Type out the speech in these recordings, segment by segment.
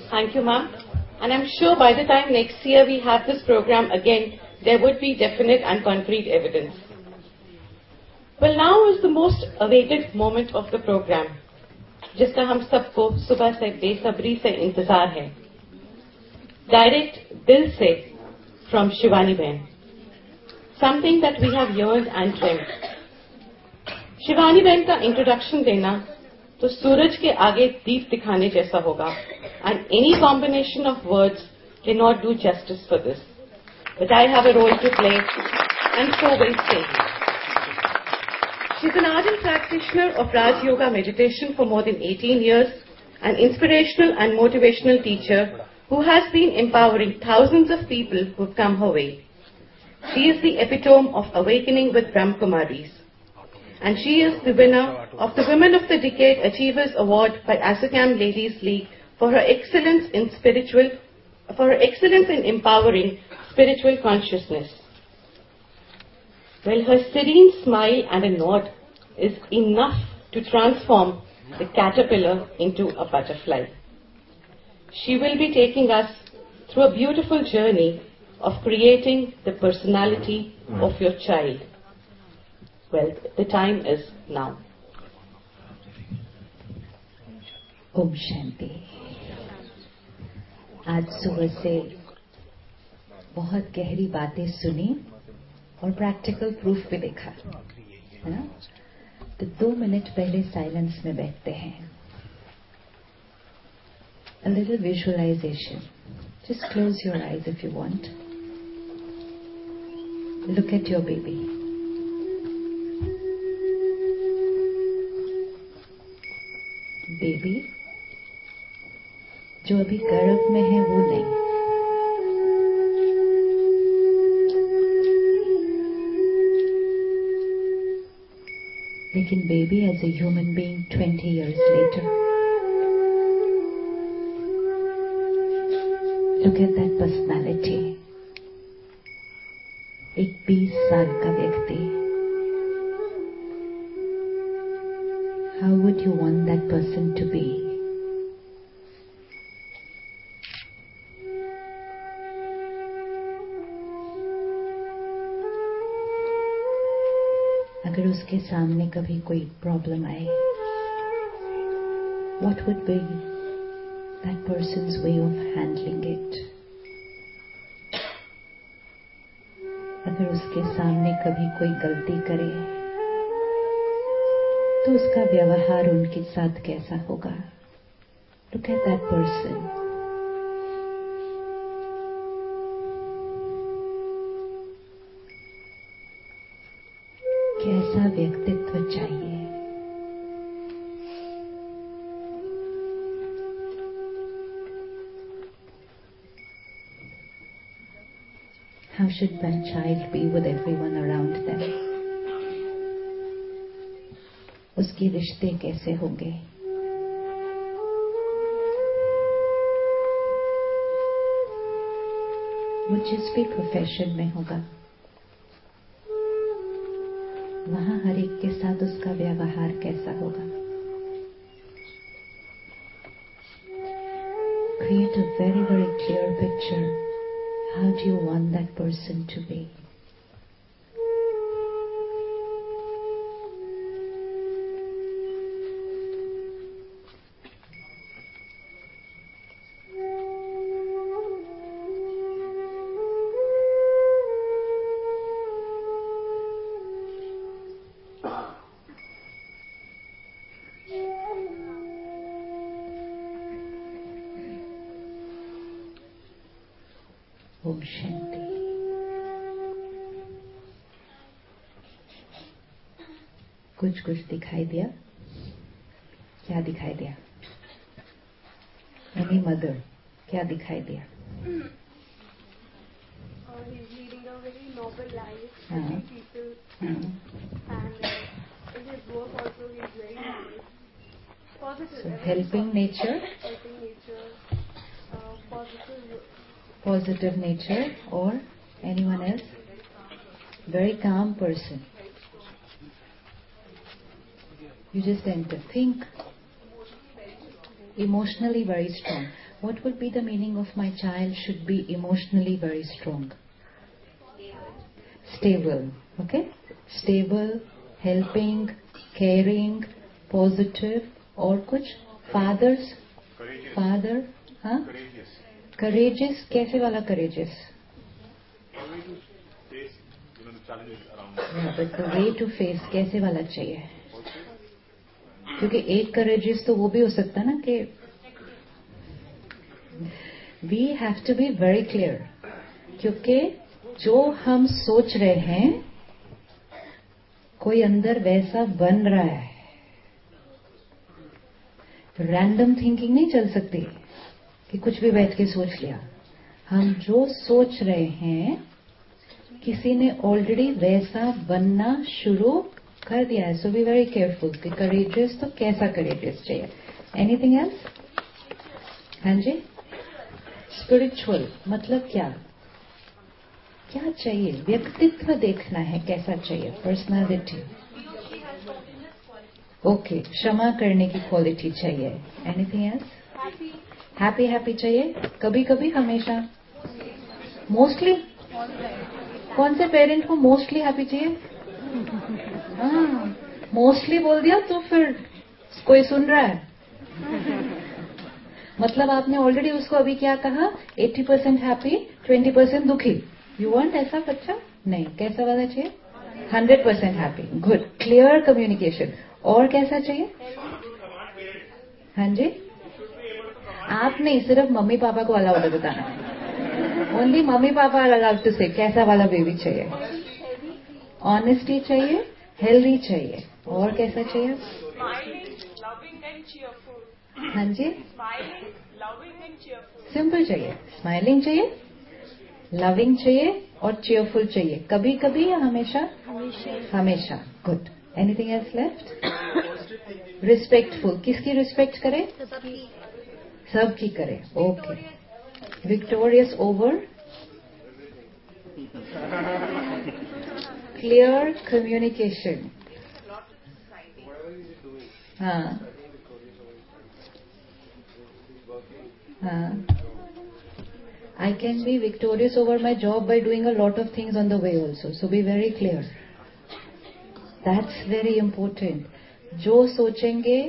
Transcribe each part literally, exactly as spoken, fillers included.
Thank you, ma'am. And I'm sure by the time next year we have this program again, there would be definite and concrete evidence. Well, now is the most awaited moment of the program, जिसका हम सबको सुबह से बेसब्री से इंतजार है. Direct दिल से from Shivani Bain. Something that we have yearned and dreamt. Shivani बहन का इंट्रोडक्शन देना तो सूरज के आगे दीप दिखाने जैसा होगा, and any combination of words cannot do justice for this. But I have a role to play, and so will Sehi. She's an ardent practitioner of Raj Yoga meditation for more than eighteen years, an inspirational and motivational teacher who has been empowering thousands of people who've come her way. She is the epitome of awakening with Brahmakumaris. And she is the winner of the Women of the Decade Achievers Award by Asakam Ladies League for her excellence in spiritual, for her excellence in empowering spiritual consciousness. Well, her serene smile and a nod is enough to transform the caterpillar into a butterfly. She will be taking us through a beautiful journey of creating the personality of your child. Well, the time is now. Om Shanti. आज सुबह से बहुत गहरी बातें सुनी और practical proof भी देखा, है ना? तो दो मिनट पहले साइलेंस में बैठते हैं. A little visualization. Just close your eyes if you want. Look at your baby. Baby जो अभी गर्भ में है वो नहीं, लेकिन baby as a human being twenty years later. Look at that personality. एक बीस साल का व्यक्ति. How would you want that person to be? अगर उसके सामने कभी कोई प्रॉब्लम आए, what would be that person's way of handling it? अगर उसके सामने कभी कोई गलती करे तो उसका व्यवहार उनके साथ कैसा होगा? Look at that person. कैसा व्यक्तित्व चाहिए? How should that child be with everyone around them? उसके रिश्ते कैसे होंगे? वो जिस भी प्रोफेशन में होगा, वहां हर एक के साथ उसका व्यवहार कैसा होगा? Create a very very clear picture. How do you want that person to be? Om Shanti. कुछ कुछ दिखाई दिया? क्या दिखाई दिया? Any mother, क्या दिखाई दिया? Uh, he's leading a very noble life, हाँ. helping people, हाँ. and uh, in his work also he is very nice, positive. So everything helping positive. nature, helping nature, uh, positive. positive nature, or anyone else? Very calm person. You just enter. Think. Emotionally very strong. what would be the meaning of my child should be emotionally very strong? Stable. Okay? Stable, helping, caring, positive. और कुछ? Fathers? Courageous. Father? हाँ? Courageous. Courageous. कैसे वाला courageous? The way to face, you know, the challenges around. Yeah, but the way to face कैसे वाला चाहिए? क्योंकि एक courageous तो वो भी हो सकता है ना कि we have to be very clear. क्योंकि जो हम सोच रहे हैं कोई अंदर वैसा बन रहा है. रैंडम थिंकिंग नहीं चल सकती कि कुछ भी बैठ के सोच लिया. हम जो सोच रहे हैं किसी ने ऑलरेडी वैसा बनना शुरू कर दिया है. सो बी वेरी केयरफुल कि करेजियस तो कैसा करेजियस चाहिए. Anything else? हाँ जी. स्पिरिचुअल मतलब क्या? क्या चाहिए? व्यक्तित्व देखना है कैसा चाहिए. पर्सनालिटी. ओके. क्षमा करने की क्वालिटी चाहिए. Anything else? हैप्पी हैप्पी चाहिए. कभी कभी हमेशा. मोस्टली. कौन से पेरेंट को मोस्टली हैप्पी चाहिए? हाँ, मोस्टली बोल दिया तो फिर कोई सुन रहा है. मतलब आपने ऑलरेडी उसको अभी क्या कहा? अस्सी परसेंट हैप्पी, बीस परसेंट दुखी. यू वांट ऐसा बच्चा? नहीं. कैसा वाला चाहिए? Hundred percent happy. Good. Clear communication. और कैसा चाहिए? हाँ जी. आप नहीं, सिर्फ मम्मी पापा को अलाउड है बताना. Only mummy papa are allowed to say कैसा वाला बेबी चाहिए. ऑनेस्टी चाहिए, हेल्दी चाहिए. और कैसा चाहिए? loving and cheerful. हाँ जी. Smiling, loving and cheerful. Simple चाहिए. स्माइलिंग चाहिए, लविंग चाहिए और चीयरफुल चाहिए. कभी कभी या हमेशा? हमेशा. Good. Anything else left? Respectful. किसकी रिस्पेक्ट करे? सबकी करे. Okay. Victorious over. Clear communication. हाँ हाँ. I can be victorious over my job by doing a lot of things on the way also. So be very clear. That's very important. जो सोचेंगे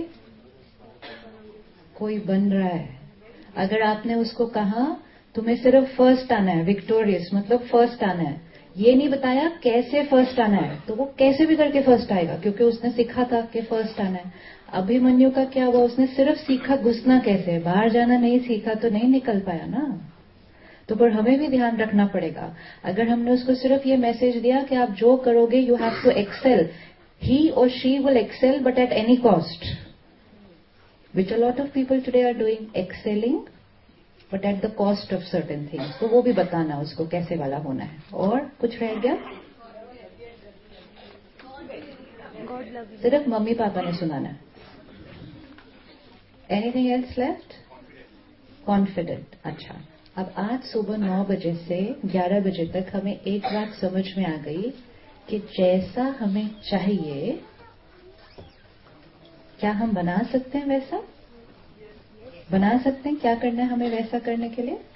कोई बन रहा है. अगर आपने उसको कहा तुम्हें सिर्फ फर्स्ट आना है, विक्टोरियस मतलब फर्स्ट आना है, ये नहीं बताया कैसे फर्स्ट आना है, तो वो कैसे भी करके फर्स्ट आएगा क्योंकि उसने सीखा था कि फर्स्ट आना है. अभिमन्यु का क्या हुआ? उसने सिर्फ सीखा घुसना कैसे है, बाहर जाना नहीं सीखा तो नहीं निकल पाया ना. तो पर हमें भी ध्यान रखना पड़ेगा. अगर हमने उसको सिर्फ ये मैसेज दिया कि आप जो करोगे you have to excel, he और she will excel but at any cost, which a lot of people today are doing, excelling but at the cost of certain things. तो वो भी बताना उसको कैसे वाला होना है. और कुछ रह गया? सिर्फ मम्मी पापा ने सुनाना. Anything else left? कॉन्फिडेंट. अच्छा, अब आज सुबह नौ बजे से ग्यारह बजे तक हमें एक बात समझ में आ गई कि जैसा हमें चाहिए क्या हम बना सकते हैं? वैसा बना सकते हैं. क्या करना है हमें वैसा करने के लिए?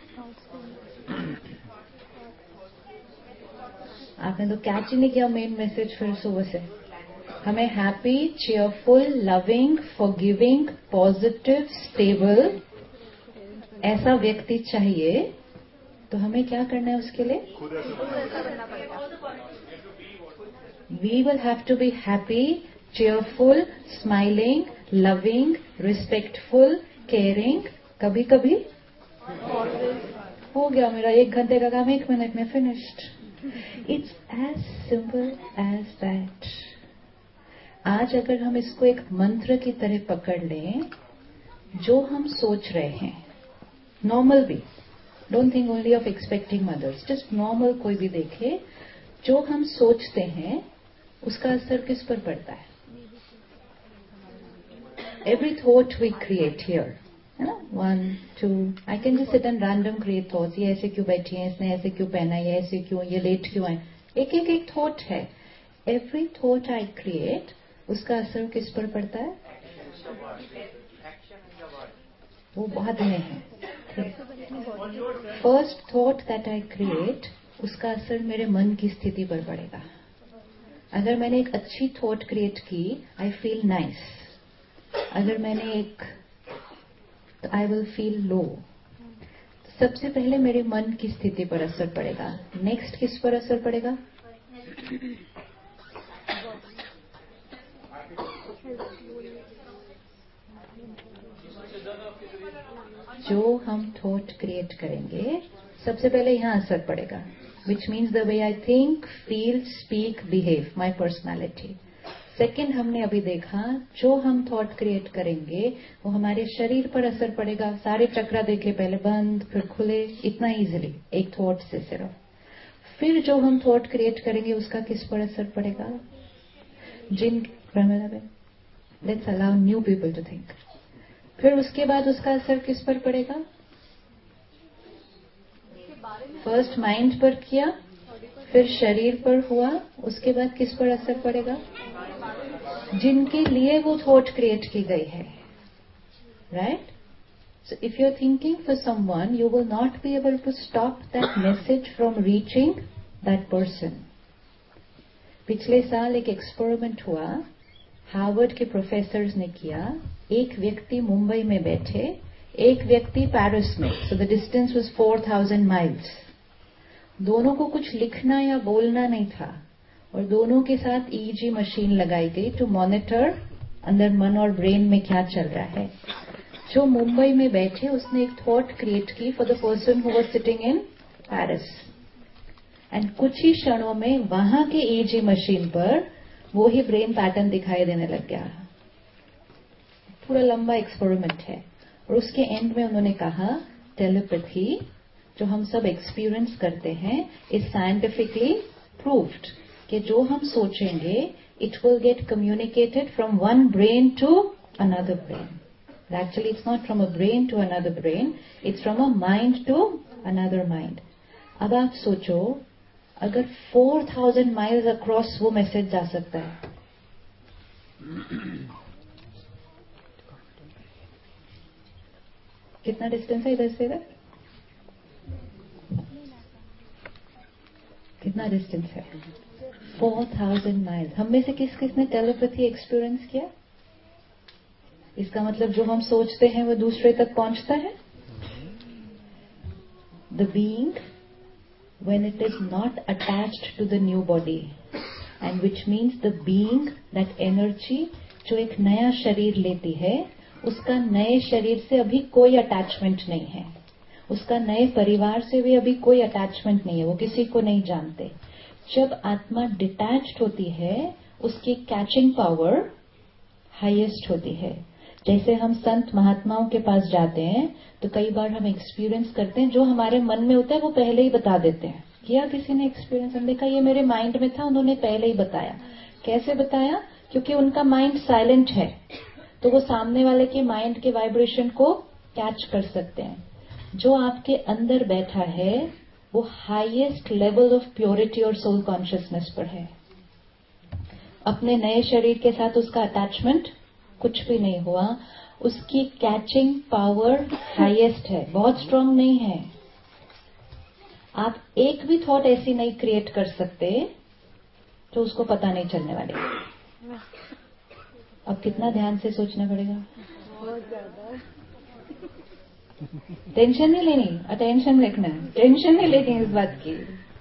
आपने तो कैच ही नहीं किया मेन मैसेज. फिर सुबह से हमें happy, cheerful, loving, forgiving, positive, stable ऐसा व्यक्ति चाहिए. तो हमें क्या करना है उसके लिए? We will have to be happy, cheerful, smiling, loving, respectful, caring. कभी कभी हो गया मेरा एक घंटे का काम एक मिनट में finished. It's as simple as that. आज अगर हम इसको एक मंत्र की तरह पकड़ लें, जो हम सोच रहे हैं नॉर्मल भी, don't think only of expecting mothers, just normal कोई भी देखे, जो हम सोचते हैं उसका असर किस पर पड़ता है? Every thought we create here, है ना? One two, I can just sit and random create thoughts. ये ऐसे क्यों बैठी है, इसने ऐसे क्यों पहना, ये ऐसे क्यों, ये लेट क्यों है. एक एक एक थॉट है. एवरी थॉट आई क्रिएट, उसका असर किस पर पड़ता है? वो बाद में है. First thought that I create, उसका असर मेरे मन की स्थिति पर पड़ेगा. अगर मैंने एक अच्छी थॉट क्रिएट की, आई फील नाइस. अगर मैंने एक, तो आई विल फील लो. सबसे पहले मेरे मन की स्थिति पर असर पड़ेगा. नेक्स्ट किस पर असर पड़ेगा? जो हम थॉट क्रिएट करेंगे, सबसे पहले यहां असर पड़ेगा, which means the way I think, feel, speak, behave, my personality. Second, हमने अभी देखा, जो हम थॉट क्रिएट करेंगे वो हमारे शरीर पर असर पड़ेगा. सारे चक्रा देखे, पहले बंद फिर खुले, इतना इजीली एक थॉट से सिर्फ. फिर जो हम थॉट क्रिएट करेंगे उसका किस पर असर पड़ेगा? जिन let's allow new people to think. फिर उसके बाद उसका असर किस पर पड़ेगा? फर्स्ट माइंड पर किया, फिर शरीर पर हुआ, उसके बाद किस पर असर पड़ेगा? जिनके लिए वो थॉट क्रिएट की गई है. Right? So if you are thinking for someone, you will not be able to stop that message from reaching that person. पिछले साल एक एक्सपेरिमेंट हुआ, हार्वर्ड के प्रोफेसर्स ने किया. एक व्यक्ति मुंबई में बैठे, एक व्यक्ति पेरिस में. So the distance was four thousand miles. दोनों को कुछ लिखना या बोलना नहीं था, और दोनों के साथ ईईजी मशीन लगाई गई टू मॉनिटर अंदर मन और ब्रेन में क्या चल रहा है. जो मुंबई में बैठे, उसने एक थॉट क्रिएट की for the person who was sitting in Paris, and कुछ ही क्षणों में वहां के ईईजी मशीन पर वो ही ब्रेन पैटर्न दिखाई देने लग गया. पूरा लंबा एक्सपेरिमेंट है. और उसके एंड में उन्होंने कहा, टेलीपैथी जो हम सब एक्सपीरियंस करते हैं इज साइंटिफिकली प्रूव्ड, कि जो हम सोचेंगे it will get communicated from one brain to another brain. Actually it's not from a brain to another brain, it's from a mind to another mind. अब आप सोचो, अगर फोर थाउजेंड माइल्स अक्रॉस वो message जा सकता है, कितना distance है इधर से इधर? कितना डिस्टेंस है? Four thousand miles. हम में से किस किस ने टेलीपैथी एक्सपीरियंस किया? इसका मतलब जो हम सोचते हैं वो दूसरे तक पहुंचता है. The being when it is not attached to the new body, and which means the being, that energy जो एक नया शरीर लेती है, उसका नए शरीर से अभी कोई अटैचमेंट नहीं है. उसका नए परिवार से भी अभी कोई अटैचमेंट नहीं है. वो किसी को नहीं जानते. जब आत्मा डिटैच्ड होती है, उसकी कैचिंग पावर हाईएस्ट होती है. जैसे हम संत महात्माओं के पास जाते हैं तो कई बार हम एक्सपीरियंस करते हैं, जो हमारे मन में होता है वो पहले ही बता देते हैं. किया किसी ने एक्सपीरियंस? हम देखा ये मेरे माइंड में था, उन्होंने पहले ही बताया. कैसे बताया? क्योंकि उनका माइंड साइलेंट है, तो वो सामने वाले के माइंड के वाइब्रेशन को कैच कर सकते हैं. जो आपके अंदर बैठा है वो हाईएस्ट लेवल ऑफ प्योरिटी और सोल कॉन्शियसनेस पर है. अपने नए शरीर के साथ उसका अटैचमेंट कुछ भी नहीं हुआ. उसकी कैचिंग पावर हाईएस्ट है, बहुत स्ट्रांग नहीं है. आप एक भी थॉट ऐसी नहीं क्रिएट कर सकते तो उसको पता नहीं चलने वाली. अब कितना ध्यान से सोचना पड़ेगा. बहुत ज्यादा. टेंशन नहीं लेनी, अटेंशन रखना है. टेंशन नहीं लेनी इस बात की.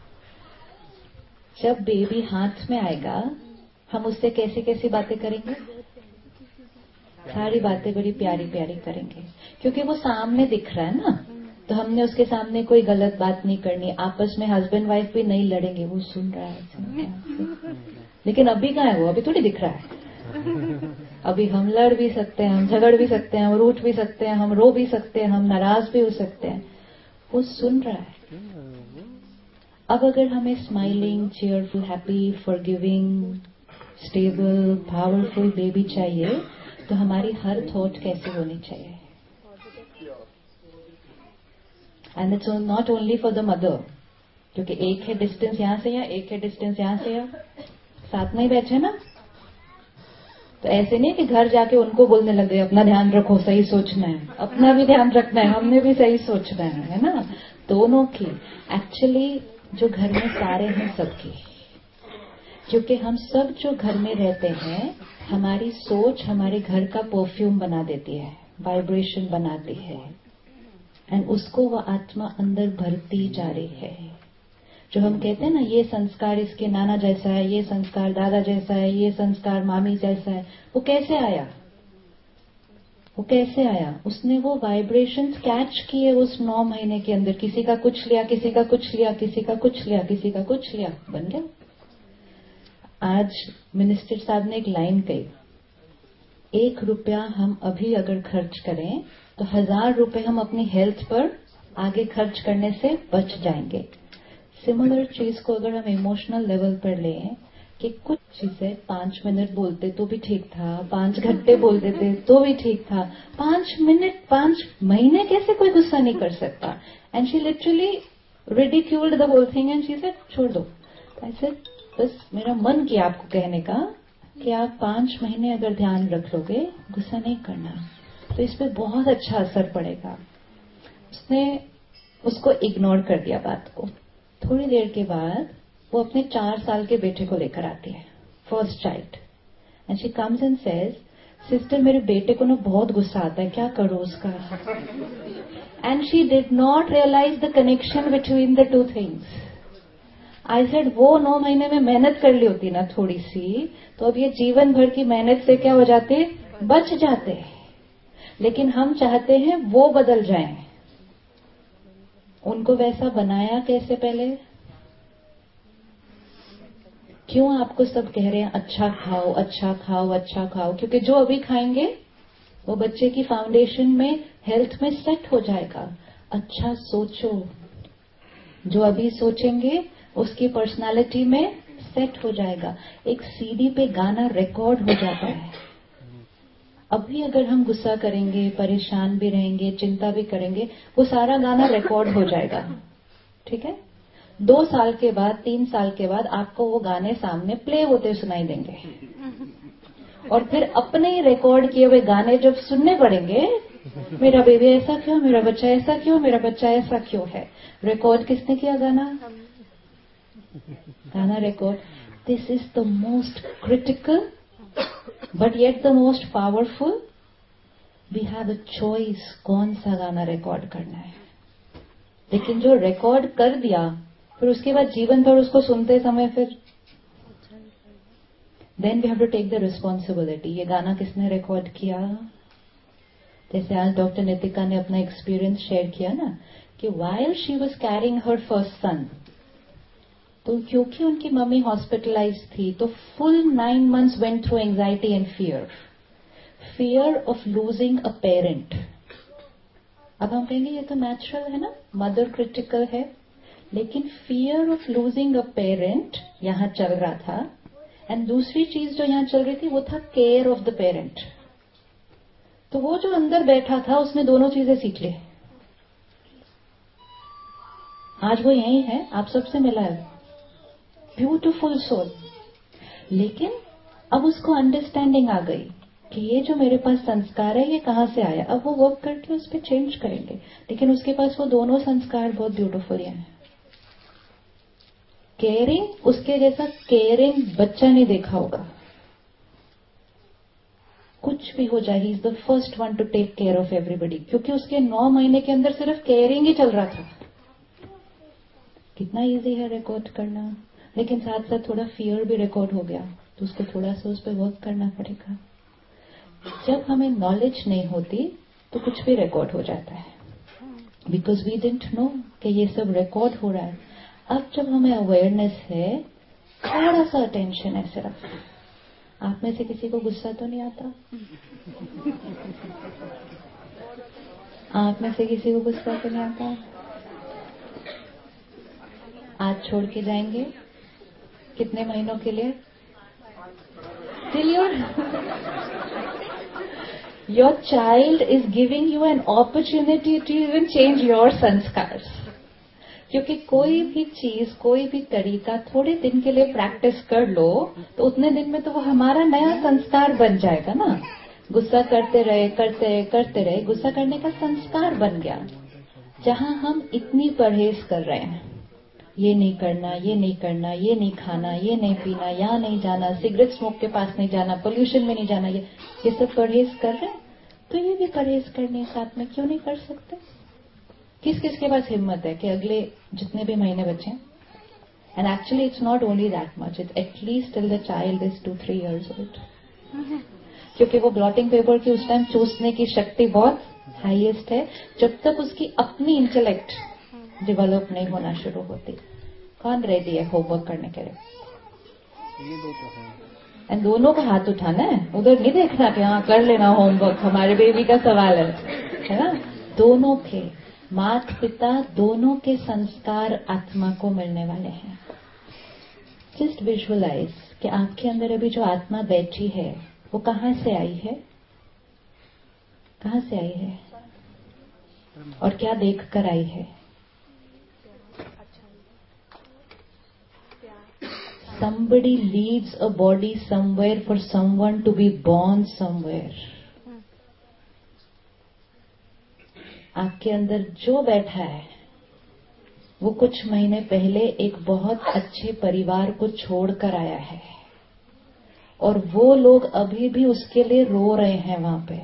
जब बेबी हाथ में आएगा, हम उससे कैसी कैसी बातें करेंगे? सारी बातें बड़ी प्यारी प्यारी करेंगे, क्योंकि वो सामने दिख रहा है ना. तो हमने उसके सामने कोई गलत बात नहीं करनी. आपस में हस्बैंड वाइफ भी नहीं लड़ेंगे, वो सुन रहा है. लेकिन अभी कहाँ है वो? अभी थोड़ी दिख रहा है. अभी हम लड़ भी सकते हैं, हम झगड़ भी सकते हैं, हम रूठ भी सकते हैं, हम रो भी सकते हैं, हम नाराज भी हो सकते हैं. वो सुन रहा है. अब अगर हमें smiling, cheerful, happy, forgiving, stable, powerful baby चाहिए, तो हमारी हर थॉट कैसे होनी चाहिए? And it's not only for the mother, क्योंकि एक है डिस्टेंस यहां से या एक है डिस्टेंस यहां से या साथ में ही बैठे ना. तो ऐसे नहीं कि घर जाके उनको बोलने लगे अपना ध्यान रखो, सही सोचना है, अपना भी ध्यान रखना है, हमने भी सही सोचना है, है ना, दोनों की। एक्चुअली जो घर में सारे हैं सबकी, क्योंकि हम सब जो घर में रहते हैं, हमारी सोच हमारे घर का परफ्यूम बना देती है, वाइब्रेशन बनाती है, एंड उसको वो आत्मा अंदर भरती जा रही है। जो हम कहते हैं ना, ये संस्कार इसके नाना जैसा है, ये संस्कार दादा जैसा है, ये संस्कार मामी जैसा है, वो कैसे आया? वो कैसे आया? उसने वो वाइब्रेशंस कैच किए उस नौ महीने के अंदर। किसी का कुछ लिया, किसी का कुछ लिया, किसी का कुछ लिया, किसी का कुछ लिया, बन गया। आज मिनिस्टर साहब ने एक लाइन कही, एक रुपया हम अभी अगर खर्च करें तो हजार रुपए हम अपनी हेल्थ पर आगे खर्च करने से बच जाएंगे। सिमिलर चीज को अगर हम इमोशनल लेवल पर लें कि कुछ चीजें पांच मिनट बोलते तो भी ठीक था, पांच घंटे बोल देते तो भी ठीक था, पांच मिनट पांच महीने कैसे कोई गुस्सा नहीं कर सकता? And she literally ridiculed the whole thing and she said छोड़ दो। ऐसे बस मेरा मन किया आपको कहने का कि आप पांच महीने अगर ध्यान रख लोगे, गुस्सा नहीं करना, तो इस पे बहुत अच्छा असर पड़ेगा। उसने उसको इग्नोर कर दिया बात को। थोड़ी देर के बाद वो अपने चार साल के बेटे को लेकर आती है, first child, and she comes and says, sister मेरे बेटे को ना बहुत गुस्सा आता है, क्या करूं उसका? And she did not realise the connection between the two things. I said वो नौ महीने में मेहनत कर ली होती ना थोड़ी सी, तो अब ये जीवन भर की मेहनत से क्या हो जाते, बच जाते। लेकिन हम चाहते हैं वो बदल जाएं। उनको वैसा बनाया कैसे? पहले क्यों आपको सब कह रहे हैं अच्छा खाओ, अच्छा खाओ, अच्छा खाओ? क्योंकि जो अभी खाएंगे वो बच्चे की फाउंडेशन में, हेल्थ में सेट हो जाएगा। अच्छा सोचो, जो अभी सोचेंगे उसकी पर्सनालिटी में सेट हो जाएगा। एक सीडी पे गाना रिकॉर्ड हो जाता है। अभी अगर हम गुस्सा करेंगे, परेशान भी रहेंगे, चिंता भी करेंगे, वो सारा गाना रिकॉर्ड हो जाएगा, ठीक है? दो साल के बाद, तीन साल के बाद आपको वो गाने सामने प्ले होते सुनाई देंगे, और फिर अपने ही रिकॉर्ड किए हुए गाने जब सुनने पड़ेंगे, मेरा बेबी ऐसा क्यों, मेरा बच्चा ऐसा क्यों, मेरा बच्चा ऐसा क्यों है? रिकॉर्ड किसने किया? गाना गाना record. This is the most critical but yet the most powerful. We have a choice कौन सा गाना रिकॉर्ड करना है। लेकिन जो रिकॉर्ड कर दिया, फिर उसके बाद जीवन भर उसको सुनते समय फिर then we have to take the responsibility. ये गाना किसने रिकॉर्ड किया? जैसे आज डॉक्टर नितिका ने अपना एक्सपीरियंस शेयर किया ना, कि while she was carrying her first son, तो क्योंकि उनकी मम्मी हॉस्पिटलाइज थी, तो full nine months went through anxiety and fear, fear of losing a parent. अब हम कहेंगे ये तो नेचुरल है ना, मदर क्रिटिकल है, लेकिन fear of losing a parent यहां चल रहा था, एंड दूसरी चीज जो यहां चल रही थी वो था केयर ऑफ द पेरेंट। तो वो जो अंदर बैठा था उसने दोनों चीजें सीख ली। आज वो यही है, आप सबसे मिला है, ब्यूटिफुल सोल। लेकिन अब उसको अंडरस्टैंडिंग आ गई कि ये जो मेरे पास संस्कार है ये कहां से आया। अब वो वर्क करके उस पर चेंज करेंगे, लेकिन उसके पास वो दोनों संस्कार बहुत ब्यूटिफुल हैं। केयरिंग, उसके जैसा केयरिंग बच्चा नहीं देखा होगा। कुछ भी हो जाए, he is the first one to take care of everybody, क्योंकि उसके नौ महीने के अंदर सिर्फ केयरिंग ही चल रहा था। कितना इजी है रिकॉर्ड करना, लेकिन साथ साथ थोड़ा फियर भी रिकॉर्ड हो गया, तो उसको थोड़ा सा उस पर वर्क करना पड़ेगा। जब हमें नॉलेज नहीं होती तो कुछ भी रिकॉर्ड हो जाता है, बिकॉज वी डिडंट नो कि ये सब रिकॉर्ड हो रहा है। अब जब हमें अवेयरनेस है, थोड़ा सा अटेंशन है सिर्फ। आप में से किसी को गुस्सा तो नहीं आता? आप में से किसी को गुस्सा तो नहीं आता? आज छोड़ के जाएंगे कितने महीनों के लिए? Till your your child is giving you an opportunity to even change your sanskars. क्योंकि कोई भी चीज, कोई भी तरीका थोड़े दिन के लिए प्रैक्टिस कर लो तो उतने दिन में तो वो हमारा नया संस्कार बन जाएगा ना। गुस्सा करते रहे करते रहे करते रहे गुस्सा करने का संस्कार बन गया। जहां हम इतनी परहेज कर रहे हैं, ये नहीं करना, ये नहीं करना, ये नहीं खाना, ये नहीं पीना, यहाँ नहीं जाना, सिगरेट स्मोक के पास नहीं जाना, पोल्यूशन में नहीं जाना, ये ये सब परहेज कर रहे हैं, तो ये भी परहेज करने साथ में क्यों नहीं कर सकते? किस किस के पास हिम्मत है कि अगले जितने भी महीने बचे, and actually it's not only that much, it's at least till the child is two three years old, क्योंकि वो ब्लॉटिंग पेपर की उस टाइम चूसने की शक्ति बहुत हाईएस्ट है जब तक उसकी अपनी इंटेलेक्ट डेवलप नहीं होना शुरू होती। कौन रेडी है होमवर्क करने के लिए? ये दो तो हैं। एंड दोनों का हाथ उठाना है, उधर नहीं देखना कि हाँ कर लेना होमवर्क, हमारे बेबी का सवाल है, है ना? दोनों के माता पिता दोनों के संस्कार आत्मा को मिलने वाले हैं। जस्ट विजुअलाइज कि आपके अंदर अभी जो आत्मा बैठी है वो कहाँ से आई है, कहाँ से आई है और क्या देख कर आई है? Somebody leaves a body somewhere for someone to be born somewhere. आपके अंदर जो बैठा है वो कुछ महीने पहले एक बहुत अच्छे परिवार को छोड़कर आया है और वो लोग अभी भी उसके लिए रो रहे हैं वहां पे।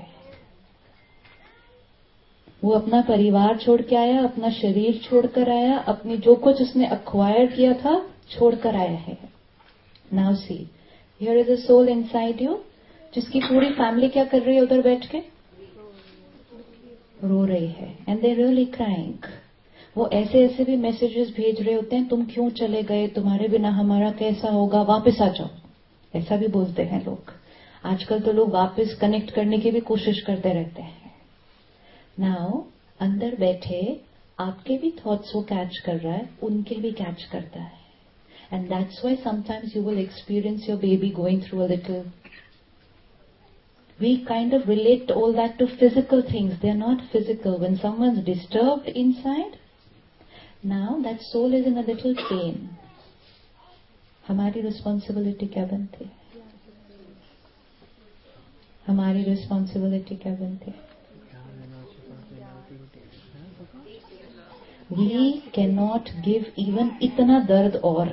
वो अपना परिवार छोड़ के आया, अपना शरीर छोड़कर आया, अपनी जो कुछ उसने अक्वायर किया था छोड़कर आया है। Now see, here is a soul inside you जिसकी पूरी फैमिली क्या कर रही है उधर बैठ के? रो रही है। And they really crying. वो ऐसे ऐसे भी मैसेजेस भेज रहे होते हैं, तुम क्यों चले गए, तुम्हारे बिना हमारा कैसा होगा, वापस आ जाओ, ऐसा भी बोलते हैं लोग। आजकल तो लोग वापस कनेक्ट करने की भी कोशिश करते रहते हैं। नाउ अंदर बैठे आपके भी थॉट्स वो कैच कर रहा है, उनके भी कैच करता है। And that's why sometimes you will experience your baby going through a little. We kind of relate all that to physical things. They are not physical. When someone's disturbed inside, now that soul is in a little pain. हमारी responsibility क्या बनती है? हमारी responsibility क्या बनती है? We cannot give even इतना दर्द और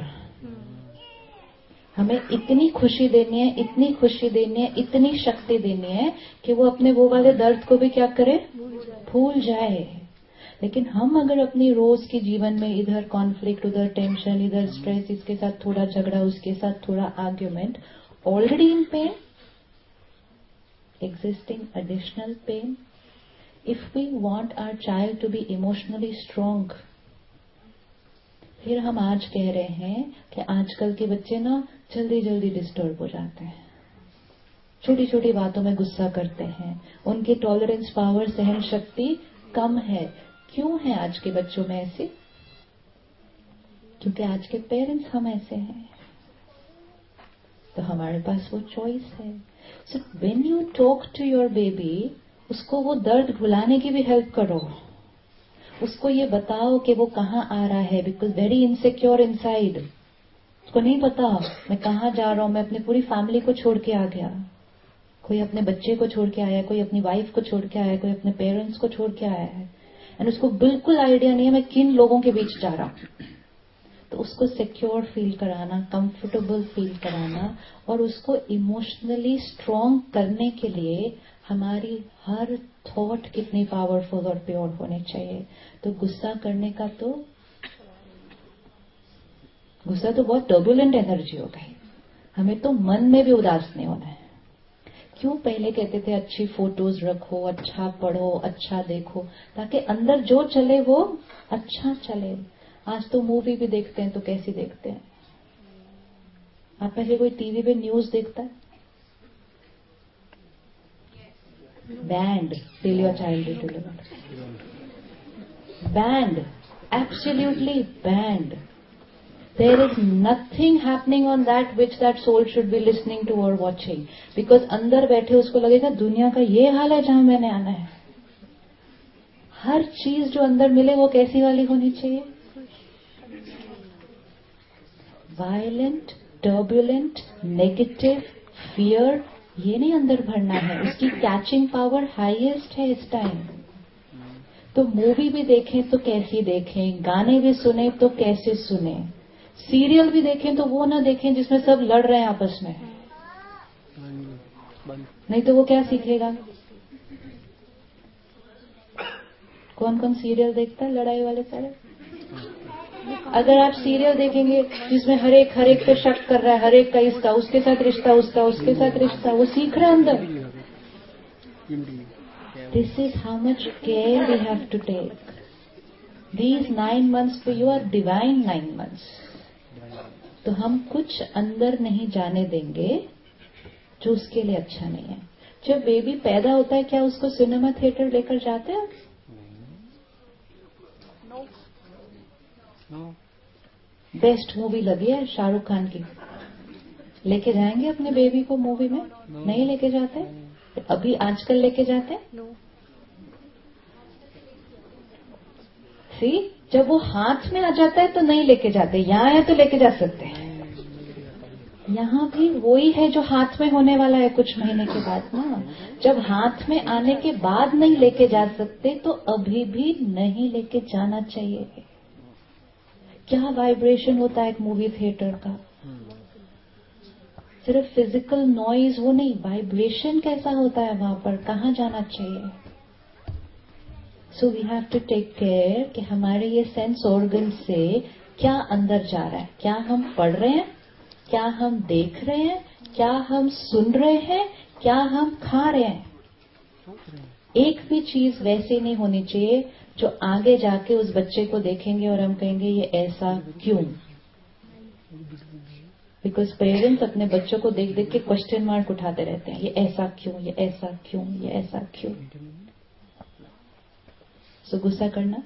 हमें इतनी खुशी देनी है, इतनी खुशी देनी है, इतनी शक्ति देनी है कि वो अपने वो वाले दर्द को भी क्या करे, भूल जाए। लेकिन हम अगर अपनी रोज के जीवन में इधर कॉन्फ्लिक्ट, उधर टेंशन, इधर स्ट्रेस, इसके साथ थोड़ा झगड़ा, उसके साथ थोड़ा argument, already in pain, existing additional pain, if we want our child to be emotionally strong, फिर हम आज कह रहे हैं कि आजकल के बच्चे ना जल्दी जल्दी डिस्टर्ब हो जाते हैं, छोटी छोटी बातों में गुस्सा करते हैं, उनकी टॉलरेंस पावर, सहन शक्ति कम है। क्यों है आज के बच्चों में ऐसी? क्योंकि आज के पेरेंट्स हम ऐसे हैं, तो हमारे पास वो चॉइस है। So when you talk to your baby, उसको वो दर्द भुलाने की भी हेल्प करो, उसको ये बताओ कि वो कहाँ आ रहा है, बिकॉज वेरी इनसिक्योर इनसाइड, उसको नहीं पता मैं कहाँ जा रहा हूं, मैं अपनी पूरी फैमिली को छोड़ के आ गया, कोई अपने बच्चे को छोड़ के आया, कोई अपनी वाइफ को छोड़ के आया, कोई अपने पेरेंट्स को छोड़ के आया है, एंड उसको बिल्कुल आइडिया नहीं है मैं किन लोगों के बीच जा रहा हूं। तो उसको सिक्योर फील कराना, कंफर्टेबल फील कराना और उसको इमोशनली स्ट्रांग करने के लिए हमारी हर थॉट कितनी पावरफुल और प्योर होनी चाहिए। तो गुस्सा करने का तो गुस्सा तो बहुत टर्बुलेंट एनर्जी हो गई, हमें तो मन में भी उदास नहीं होना है। क्यों पहले कहते थे अच्छी फोटोज रखो, अच्छा पढ़ो, अच्छा देखो, ताकि अंदर जो चले वो अच्छा चले। आज तो मूवी भी देखते हैं तो कैसी देखते हैं? आप पहले कोई टीवी पे न्यूज देखता है? Banned till your child is delivered. Banned, absolutely banned. There is nothing happening on that which that soul should be listening to or watching. Because अंदर बैठे उसको लगेगा दुनिया का ये हाल है जहां मैंने आना है। हर चीज जो अंदर मिले वो कैसी वाली होनी चाहिए? वायलेंट, टर्बुलेंट, नेगेटिव, फियर, ये नहीं अंदर भरना है। उसकी कैचिंग पावर हाईएस्ट है इस टाइम। तो मूवी भी देखें तो कैसी देखें, गाने भी सुने तो कैसे सुने, सीरियल भी देखें तो वो ना देखें जिसमें सब लड़ रहे हैं आपस में, नहीं तो वो क्या सीखेगा। कौन कौन सीरियल देखता है लड़ाई वाले सारे? अगर आप सीरियल देखेंगे जिसमें हर एक हर एक पे शक कर रहा है, हर एक का इसका, उसके साथ रिश्ता, उसका उसके साथ रिश्ता, वो सीख रहा है अंदर। This is how much care we have to take. These nine months for you are divine nine months. तो हम कुछ अंदर नहीं जाने देंगे जो उसके लिए अच्छा नहीं है। जब बेबी पैदा होता है क्या उसको सिनेमा थिएटर लेकर जाते हैं? बेस्ट मूवी लगी है शाहरुख खान की, लेके जाएंगे अपने बेबी को मूवी में? no. नहीं लेके जाते। अभी आजकल लेके जाते no. सी जब वो हाथ में आ जाता है तो नहीं लेके जाते, यहाँ है तो लेके जा सकते हैं। यहाँ भी वही है जो हाथ में होने वाला है कुछ महीने के बाद ना। जब हाथ में आने के बाद नहीं लेके जा सकते तो अभी भी नहीं लेके जाना चाहिए। क्या वाइब्रेशन होता है एक मूवी थिएटर का, सिर्फ फिजिकल नॉइज वो नहीं, वाइब्रेशन कैसा होता है वहां पर, कहाँ जाना चाहिए। So we have to take care कि हमारे ये सेंस ऑर्गन से क्या अंदर जा रहा है, क्या हम पढ़ रहे हैं, क्या हम देख रहे हैं, क्या हम सुन रहे हैं, क्या हम खा रहे हैं। एक भी चीज वैसे नहीं होनी चाहिए जो आगे जाके उस बच्चे को देखेंगे और हम कहेंगे ये ऐसा क्यों। बिकॉज पेरेंट्स अपने बच्चों को देख देख के क्वेश्चन मार्क उठाते रहते हैं, ये ऐसा क्यों, ये ऐसा क्यों, ये ऐसा क्यों। सो so, गुस्सा करना,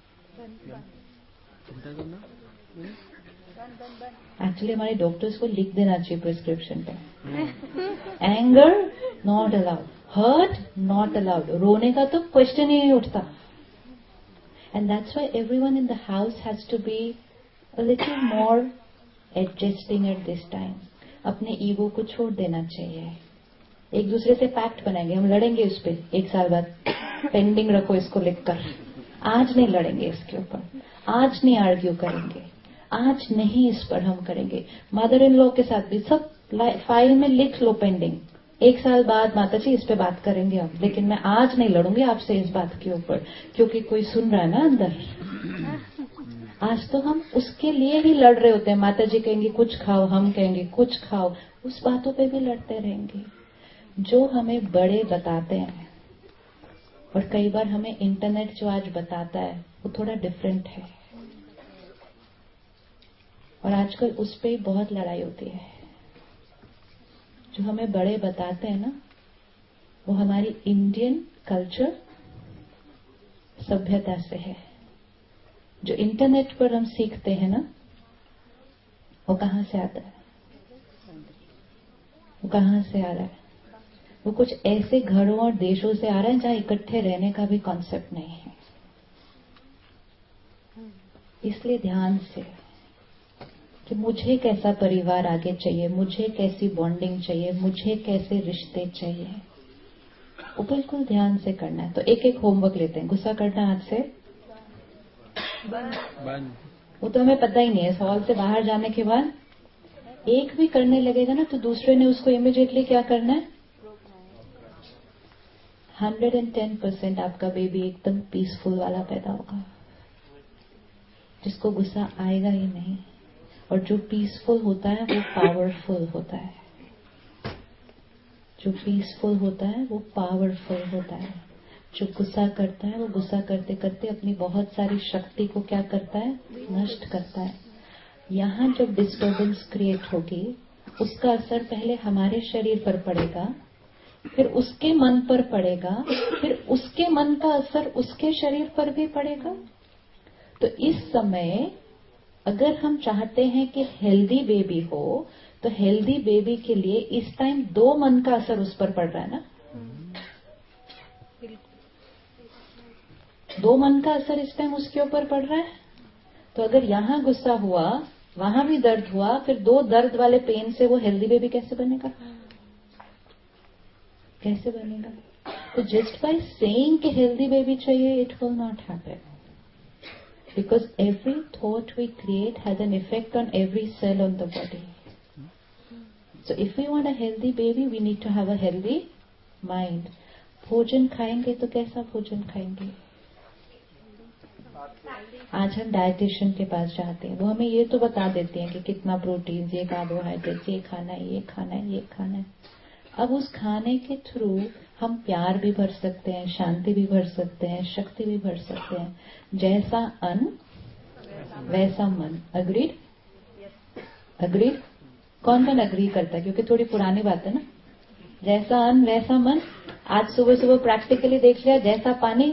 एक्चुअली हमारे डॉक्टर्स को लिख देना चाहिए प्रिस्क्रिप्शन पे, anger not allowed, hurt not allowed, रोने का तो क्वेश्चन ही नहीं उठता। And that's why everyone in the house has to be a little more adjusting at this time. अपने ईगो को छोड़ देना चाहिए। एक दूसरे से पैक्ट बनाएंगे, हम लड़ेंगे उस पर एक साल बाद, पेंडिंग रखो इसको लिखकर, आज नहीं लड़ेंगे इसके ऊपर, आज नहीं आर्ग्यू करेंगे, आज नहीं इस पर हम करेंगे। मदर इन लॉ के साथ भी सब फाइल में लिख लो पेंडिंग, एक साल बाद माता जी इस पे बात करेंगे हम, लेकिन मैं आज नहीं लड़ूंगी आपसे इस बात के ऊपर, क्योंकि कोई सुन रहा है ना अंदर। आज तो हम उसके लिए ही लड़ रहे होते हैं। माता जी कहेंगे कुछ खाओ, हम कहेंगे कुछ खाओ, उस बातों पे भी लड़ते रहेंगे जो हमें बड़े बताते हैं। और कई बार हमें इंटरनेट जो आज बताता है वो थोड़ा डिफरेंट है, और आजकल उस पे ही बहुत लड़ाई होती है। जो हमें बड़े बताते हैं ना, वो हमारी इंडियन कल्चर सभ्यता से है। जो इंटरनेट पर हम सीखते हैं ना, वो कहाँ से आता है, वो कहाँ से आ रहा है? वो कुछ ऐसे घरों और देशों से आ रहा है जहां इकट्ठे रहने का भी कॉन्सेप्ट नहीं है। इसलिए ध्यान से कि मुझे कैसा परिवार आगे चाहिए, मुझे कैसी बॉन्डिंग चाहिए, मुझे कैसे रिश्ते चाहिए, वो बिल्कुल ध्यान से करना है। तो एक एक होमवर्क लेते हैं। गुस्सा करना आज से बंद। वो तो हमें पता ही नहीं है। इस हॉल से बाहर जाने के बाद एक भी करने लगेगा ना, तो दूसरे ने उसको इमीडिएटली क्या करना है, हंड्रेड एंड टेन परसेंट आपका बेबी एकदम पीसफुल वाला पैदा होगा, जिसको गुस्सा आएगा ही नहीं। और जो पीसफुल होता है वो पावरफुल होता है। जो पीसफुल होता है वो पावरफुल होता है। जो गुस्सा करता है वो गुस्सा करते करते अपनी बहुत सारी शक्ति को क्या करता है, नष्ट करता है। यहाँ जब डिस्टर्बेंस क्रिएट होगी, उसका असर पहले हमारे शरीर पर पड़ेगा, फिर उसके मन पर पड़ेगा, फिर उसके मन का असर उसके शरीर पर भी पड़ेगा। तो इस समय अगर हम चाहते हैं कि हेल्दी बेबी हो, तो हेल्दी बेबी के लिए इस टाइम दो मन का असर उस पर पड़ रहा है ना। दो मन का असर इस टाइम उसके ऊपर पड़ रहा है। तो अगर यहां गुस्सा हुआ वहां भी दर्द हुआ, फिर दो दर्द वाले पेन से वो हेल्दी बेबी कैसे बनेगा? कैसे बनेगा? तो जस्ट बाय सेइंग कि हेल्दी बेबी चाहिए, it will not happen, because every thought we create has an effect on every cell on the body. So if we want a healthy baby, we need to have a healthy mind. भोजन खाएंगे तो कैसा भोजन खाएंगे? आज हम dietitian के पास जाते हैं, वो हमें ये तो बता देते हैं कि कितना प्रोटीन, ये कार्बोहाइड्रेट, ये खाना है, ये खाना है, ये खाना है. अब उस खाने के थ्रू हम प्यार भी भर सकते हैं, शांति भी भर सकते हैं, शक्ति भी भर सकते हैं. जैसा अन्न वैसा मन. अग्रीड? अग्रीड? कौन कौन अग्री करता है? क्योंकि थोड़ी पुरानी बात है ना. जैसा अन्न वैसा मन. आज सुबह सुबह प्रैक्टिकली देख लिया. जैसा पानी,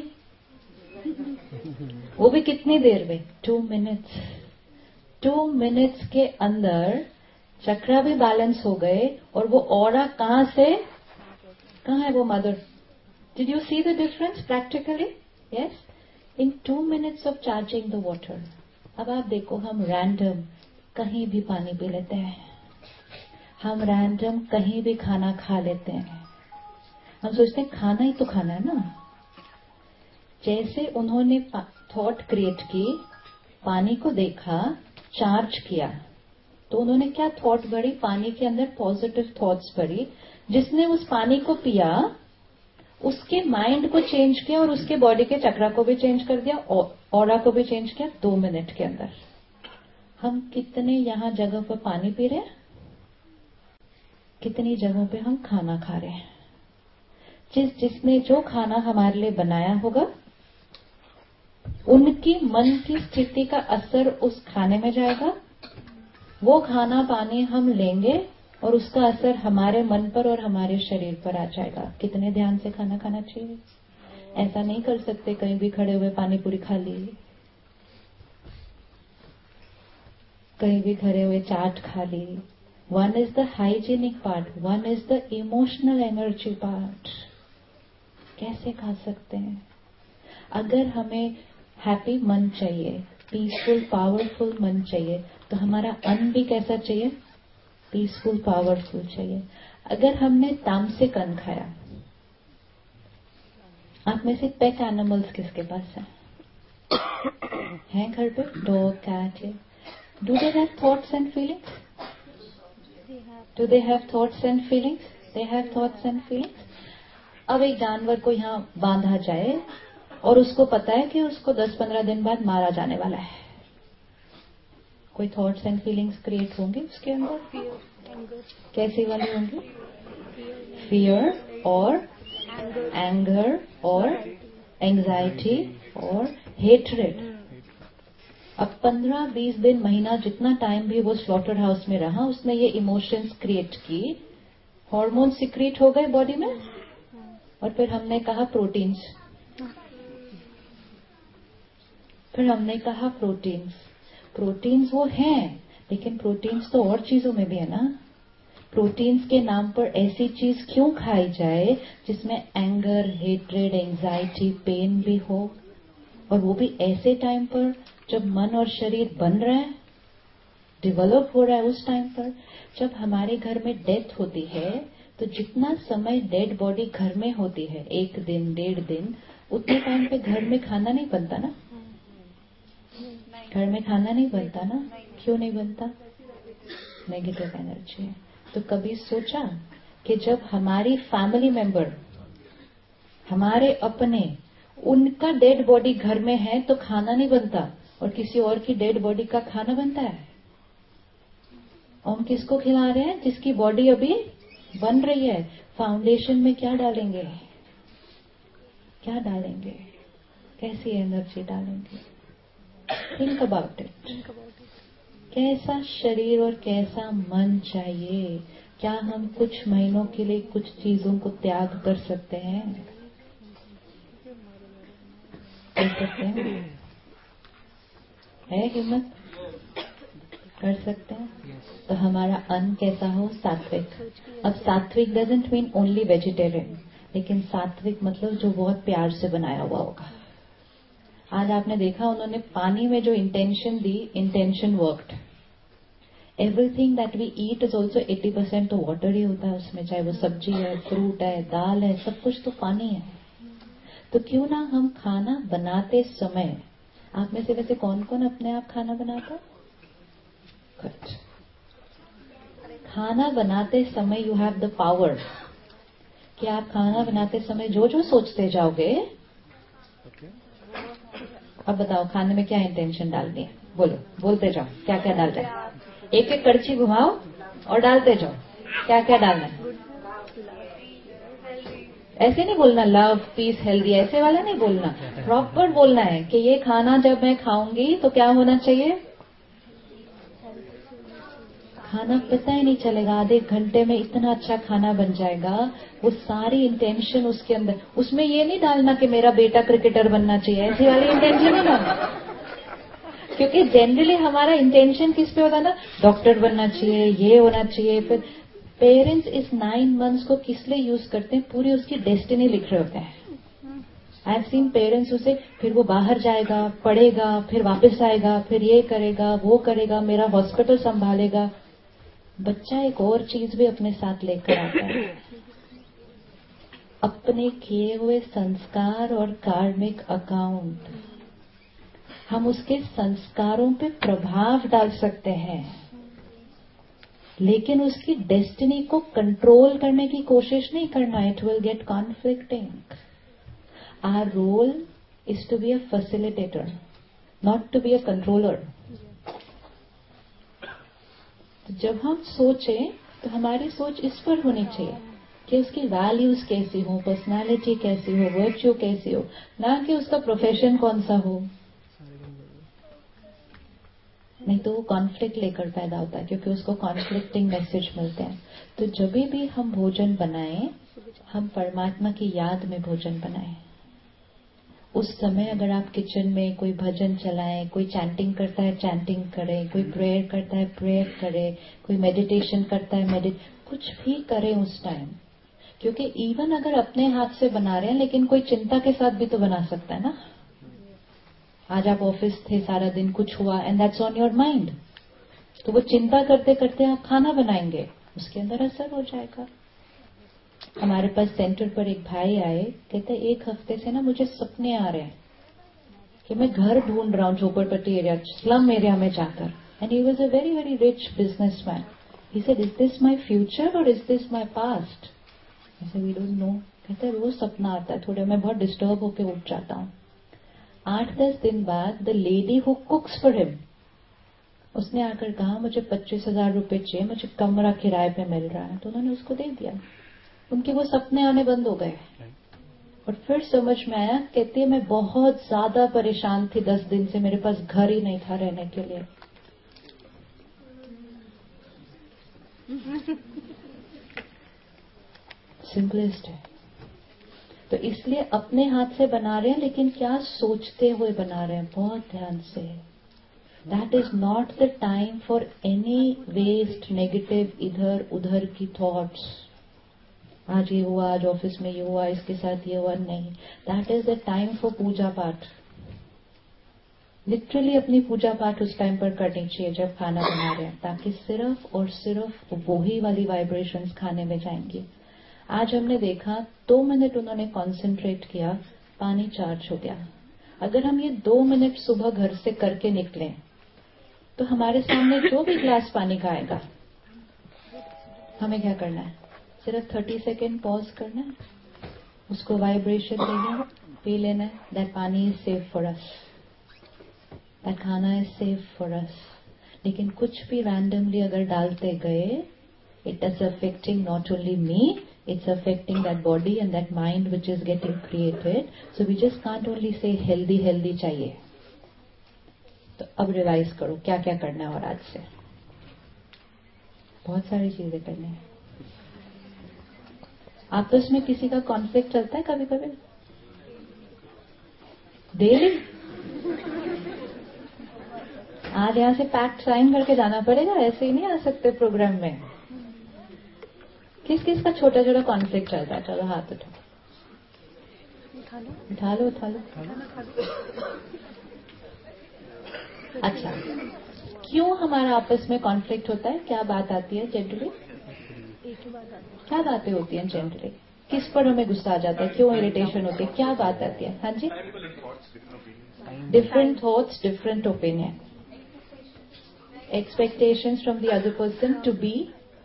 वो भी कितनी देर में? Two minutes. टू मिनट्स के अंदर चक्रा भी बैलेंस हो गए, और वो ऑरा कहां से कहां है? वो mother. Did you see the difference practically? Yes. In two minutes of charging the water. अब आप देखो, हम रैंडम कहीं भी पानी पी लेते हैं, हम रैंडम कहीं भी खाना खा लेते हैं. हम सोचते हैं खाना ही तो खाना है ना. जैसे उन्होंने थॉट क्रिएट की, पानी को देखा, चार्ज किया, तो उन्होंने क्या थॉट भरी? पानी के अंदर पॉजिटिव थॉट्स भरी. जिसने उस पानी को पिया, उसके माइंड को चेंज किया, और उसके बॉडी के चक्रा को भी चेंज कर दिया, ऑरा को भी चेंज किया दो मिनट के अंदर. हम कितने यहां जगह पर पानी पी रहे हैं, कितनी जगहों पे हम खाना खा रहे हैं. जिस जिसने जो खाना हमारे लिए बनाया होगा, उनकी मन की स्थिति का असर उस खाने में जाएगा. वो खाना पानी हम लेंगे, और उसका असर हमारे मन पर और हमारे शरीर पर आ जाएगा. कितने ध्यान से खाना खाना चाहिए. ऐसा नहीं कर सकते कहीं भी खड़े हुए पानी पूरी खा ली, कहीं भी खड़े हुए चाट खा ली. One is the hygienic part, one is the emotional energy part. कैसे खा सकते हैं? अगर हमें हैप्पी मन चाहिए, पीसफुल पावरफुल मन चाहिए, तो हमारा अन्न भी कैसा चाहिए? पीसफुल पावरफुल चाहिए. अगर हमने तामसिक अन्न खाया, आप में से पेट एनिमल्स किसके पास है? हैं घर पे? Dog, cat? Do they have thoughts and feelings? Do they have thoughts and feelings? They have thoughts and feelings. अब एक जानवर को यहाँ बांधा जाए, और उसको पता है कि उसको दस पंद्रह दिन बाद मारा जाने वाला है. कोई थॉट्स एंड फीलिंग्स क्रिएट होंगे उसके अंदर? कैसी वाली होंगी? फियर और एंगर और एंजाइटी और हेट्रेड. अब पंद्रह बीस दिन, महीना, जितना टाइम भी वो स्लॉटर हाउस में रहा, उसने ये इमोशंस क्रिएट की, हार्मोन सिक्रीट हो गए बॉडी में, और फिर हमने कहा प्रोटीन्स. फिर हमने कहा प्रोटीन्स. प्रोटीन्स वो हैं, लेकिन प्रोटीन्स तो और चीजों में भी है ना. प्रोटीन्स के नाम पर ऐसी चीज क्यों खाई जाए जिसमें एंगर, हेट्रेड, एंजाइटी, पेन भी हो, और वो भी ऐसे टाइम पर जब मन और शरीर बन रहा है, डेवलप हो रहा है. उस टाइम पर जब हमारे घर में डेथ होती है, तो जितना समय डेड बॉडी घर में होती है, एक दिन डेढ़ दिन, उतने टाइम पे घर में खाना नहीं बनता ना. घर में खाना नहीं बनता ना. क्यों नहीं बनता? नेगेटिव एनर्जी है. तो कभी सोचा कि जब हमारी फैमिली मेंबर, हमारे अपने, उनका डेड बॉडी घर में है तो खाना नहीं बनता, और किसी और की डेड बॉडी का खाना बनता है? और हम किसको खिला रहे हैं? जिसकी बॉडी अभी बन रही है. फाउंडेशन में क्या डालेंगे? क्या डालेंगे? कैसी एनर्जी डालेंगे? Think about it. कैसा शरीर और कैसा मन चाहिए? क्या हम कुछ महीनों के लिए कुछ चीजों को त्याग कर सकते हैं? कर सकते हैं? है हिम्मत? कर सकते हैं. तो हमारा अन्न कैसा हो? सात्विक. अब सात्विक डजंट मीन ओनली वेजिटेरियन, लेकिन सात्विक मतलब जो बहुत प्यार से बनाया हुआ होगा. आज आपने देखा उन्होंने पानी में जो इंटेंशन दी, intention worked. Everything that we eat is also eighty percent तो वाटर ही होता है उसमें, चाहे वो सब्जी है, फ्रूट है, दाल है, सब कुछ तो पानी है। तो क्यों ना हम खाना बनाते समय, आप में से वैसे कौन कौन अपने आप खाना बनाता? कुछ खाना बनाते समय यू हैव द पावर कि आप खाना बनाते समय जो जो सोचते जाओगे, अब बताओ खाने में क्या इंटेंशन डालनी है, बोलो, बोलते जाओ क्या क्या डाल रहे हैं, एक एक कड़छी घुमाओ और डालते जाओ क्या क्या डालना है। ऐसे नहीं बोलना लव पीस हेल्दी, ऐसे वाला नहीं बोलना, प्रॉपर बोलना है कि ये खाना जब मैं खाऊंगी तो क्या होना चाहिए। खाना पता ही नहीं चलेगा, आधे घंटे में इतना अच्छा खाना बन जाएगा, वो सारी इंटेंशन उसके अंदर। उसमें ये नहीं डालना कि मेरा बेटा क्रिकेटर बनना चाहिए, ऐसी वाली इंटेंशन है ना, क्योंकि जनरली हमारा इंटेंशन किस पे होता है ना, डॉक्टर बनना चाहिए, ये होना चाहिए। फिर पेरेंट्स इस नाइन मंथ्स को किस लिए यूज करते हैं, पूरी उसकी डेस्टिनी लिख रहे होते हैं। आई हैव सीन पेरेंट्स उसे, फिर वो बाहर जाएगा, पढ़ेगा, फिर वापस आएगा, फिर ये करेगा, वो करेगा, मेरा हॉस्पिटल संभालेगा। बच्चा एक और चीज भी अपने साथ लेकर आता है, अपने किए हुए संस्कार और कार्मिक अकाउंट। हम उसके संस्कारों पे प्रभाव डाल सकते हैं, लेकिन उसकी डेस्टिनी को कंट्रोल करने की कोशिश नहीं करना। It will get conflicting. Our role is to be a facilitator, not to be a controller. तो जब हम सोचें तो हमारी सोच इस पर होनी चाहिए कि उसकी वैल्यूज कैसी हो, पर्सनालिटी कैसी हो, वर्च्यू कैसी हो, ना कि उसका प्रोफेशन कौन सा हो। नहीं तो वो कॉन्फ्लिक्ट लेकर पैदा होता है, क्योंकि उसको कॉन्फ्लिक्टिंग मैसेज मिलते हैं। तो जब भी हम भोजन बनाएं, हम परमात्मा की याद में भोजन बनाएं। उस समय अगर आप किचन में कोई भजन चलाएं, कोई चैंटिंग करता है चैंटिंग करें, कोई प्रेयर करता है प्रेयर करें, कोई मेडिटेशन करता है मेडिट कुछ भी करें उस टाइम। क्योंकि इवन अगर अपने हाथ से बना रहे हैं, लेकिन कोई चिंता के साथ भी तो बना सकता है ना। आज आप ऑफिस थे, सारा दिन कुछ हुआ and that's on your mind, तो वो चिंता करते करते आप खाना बनाएंगे, उसके अंदर असर हो जाएगा। हमारे पास सेंटर पर एक भाई आए, कहते एक हफ्ते से ना मुझे सपने आ रहे हैं कि मैं घर ढूंढ रहा हूँ झोपड़पट्टी एरिया, स्लम एरिया में जाकर। And he was a very very rich businessman. He said, is this my future और is this my past? I said, we don't know. कहते रोज सपना आता है, थोड़े मैं बहुत डिस्टर्ब होकर उठ जाता हूँ। आठ दस दिन बाद the lady who cooks for him, उसने आकर कहा मुझे पच्चीस हजार रुपए चाहिए, मुझे कमरा किराए पे मिल रहा है। तो उन्होंने उसको दे दिया। उनके वो सपने आने बंद हो गए। और फिर समझ में आया, कहती है मैं बहुत ज्यादा परेशान थी, दस दिन से मेरे पास घर ही नहीं था रहने के लिए। सिंपलेस्ट है। तो इसलिए अपने हाथ से बना रहे हैं, लेकिन क्या सोचते हुए बना रहे हैं, बहुत ध्यान से। That is not the time for any waste negative इधर उधर की थॉट्स। आज ये हुआ, आज ऑफिस में ये हुआ, इसके साथ ये हुआ, नहीं। That is the time for puja paath. Literally अपनी पूजा पाठ उस टाइम पर करनी चाहिए जब खाना बना रहे हैं, ताकि सिर्फ और सिर्फ वही वाली वाइब्रेशंस खाने में जाएंगी। आज हमने देखा दो मिनट उन्होंने कॉन्सेंट्रेट किया, पानी चार्ज हो गया। अगर हम ये दो मिनट सुबह घर से करके निकले तो हमारे सामने जो भी ग्लास पानी का आएगा, हमें क्या करना है, सिर्फ थर्टी सेकेंड पॉज करना है, उसको वाइब्रेशन देना, पी लेना है। That paani is safe for us, that khana is safe for us. लेकिन कुछ भी रैंडमली अगर डालते गए, it is affecting not only me, it's affecting that body and that mind which is getting created. So we just can't only say healthy healthy चाहिए। तो अब revise करो क्या क्या करना है। और आज से बहुत सारी चीजें करनी है। आपस में किसी का कॉन्फ्लिक्ट चलता है कभी कभी? डेली? आज यहां से पैक्ट साइन करके जाना पड़ेगा, ऐसे ही नहीं आ सकते प्रोग्राम में। किस किस का छोटा छोटा कॉन्फ्लिक्ट चलता है? चलो हाथ उठाओ, उठा लो उठा लो। अच्छा, क्यों हमारा आपस में कॉन्फ्लिक्ट होता है? क्या बात आती है जनरली? क्या बातें होती हैं जनरली? किस पर हमें गुस्सा आ जाता है? क्यों इरिटेशन होती है? क्या बात आती है? हाँ जी, different thoughts, different opinion, expectations from the other person to be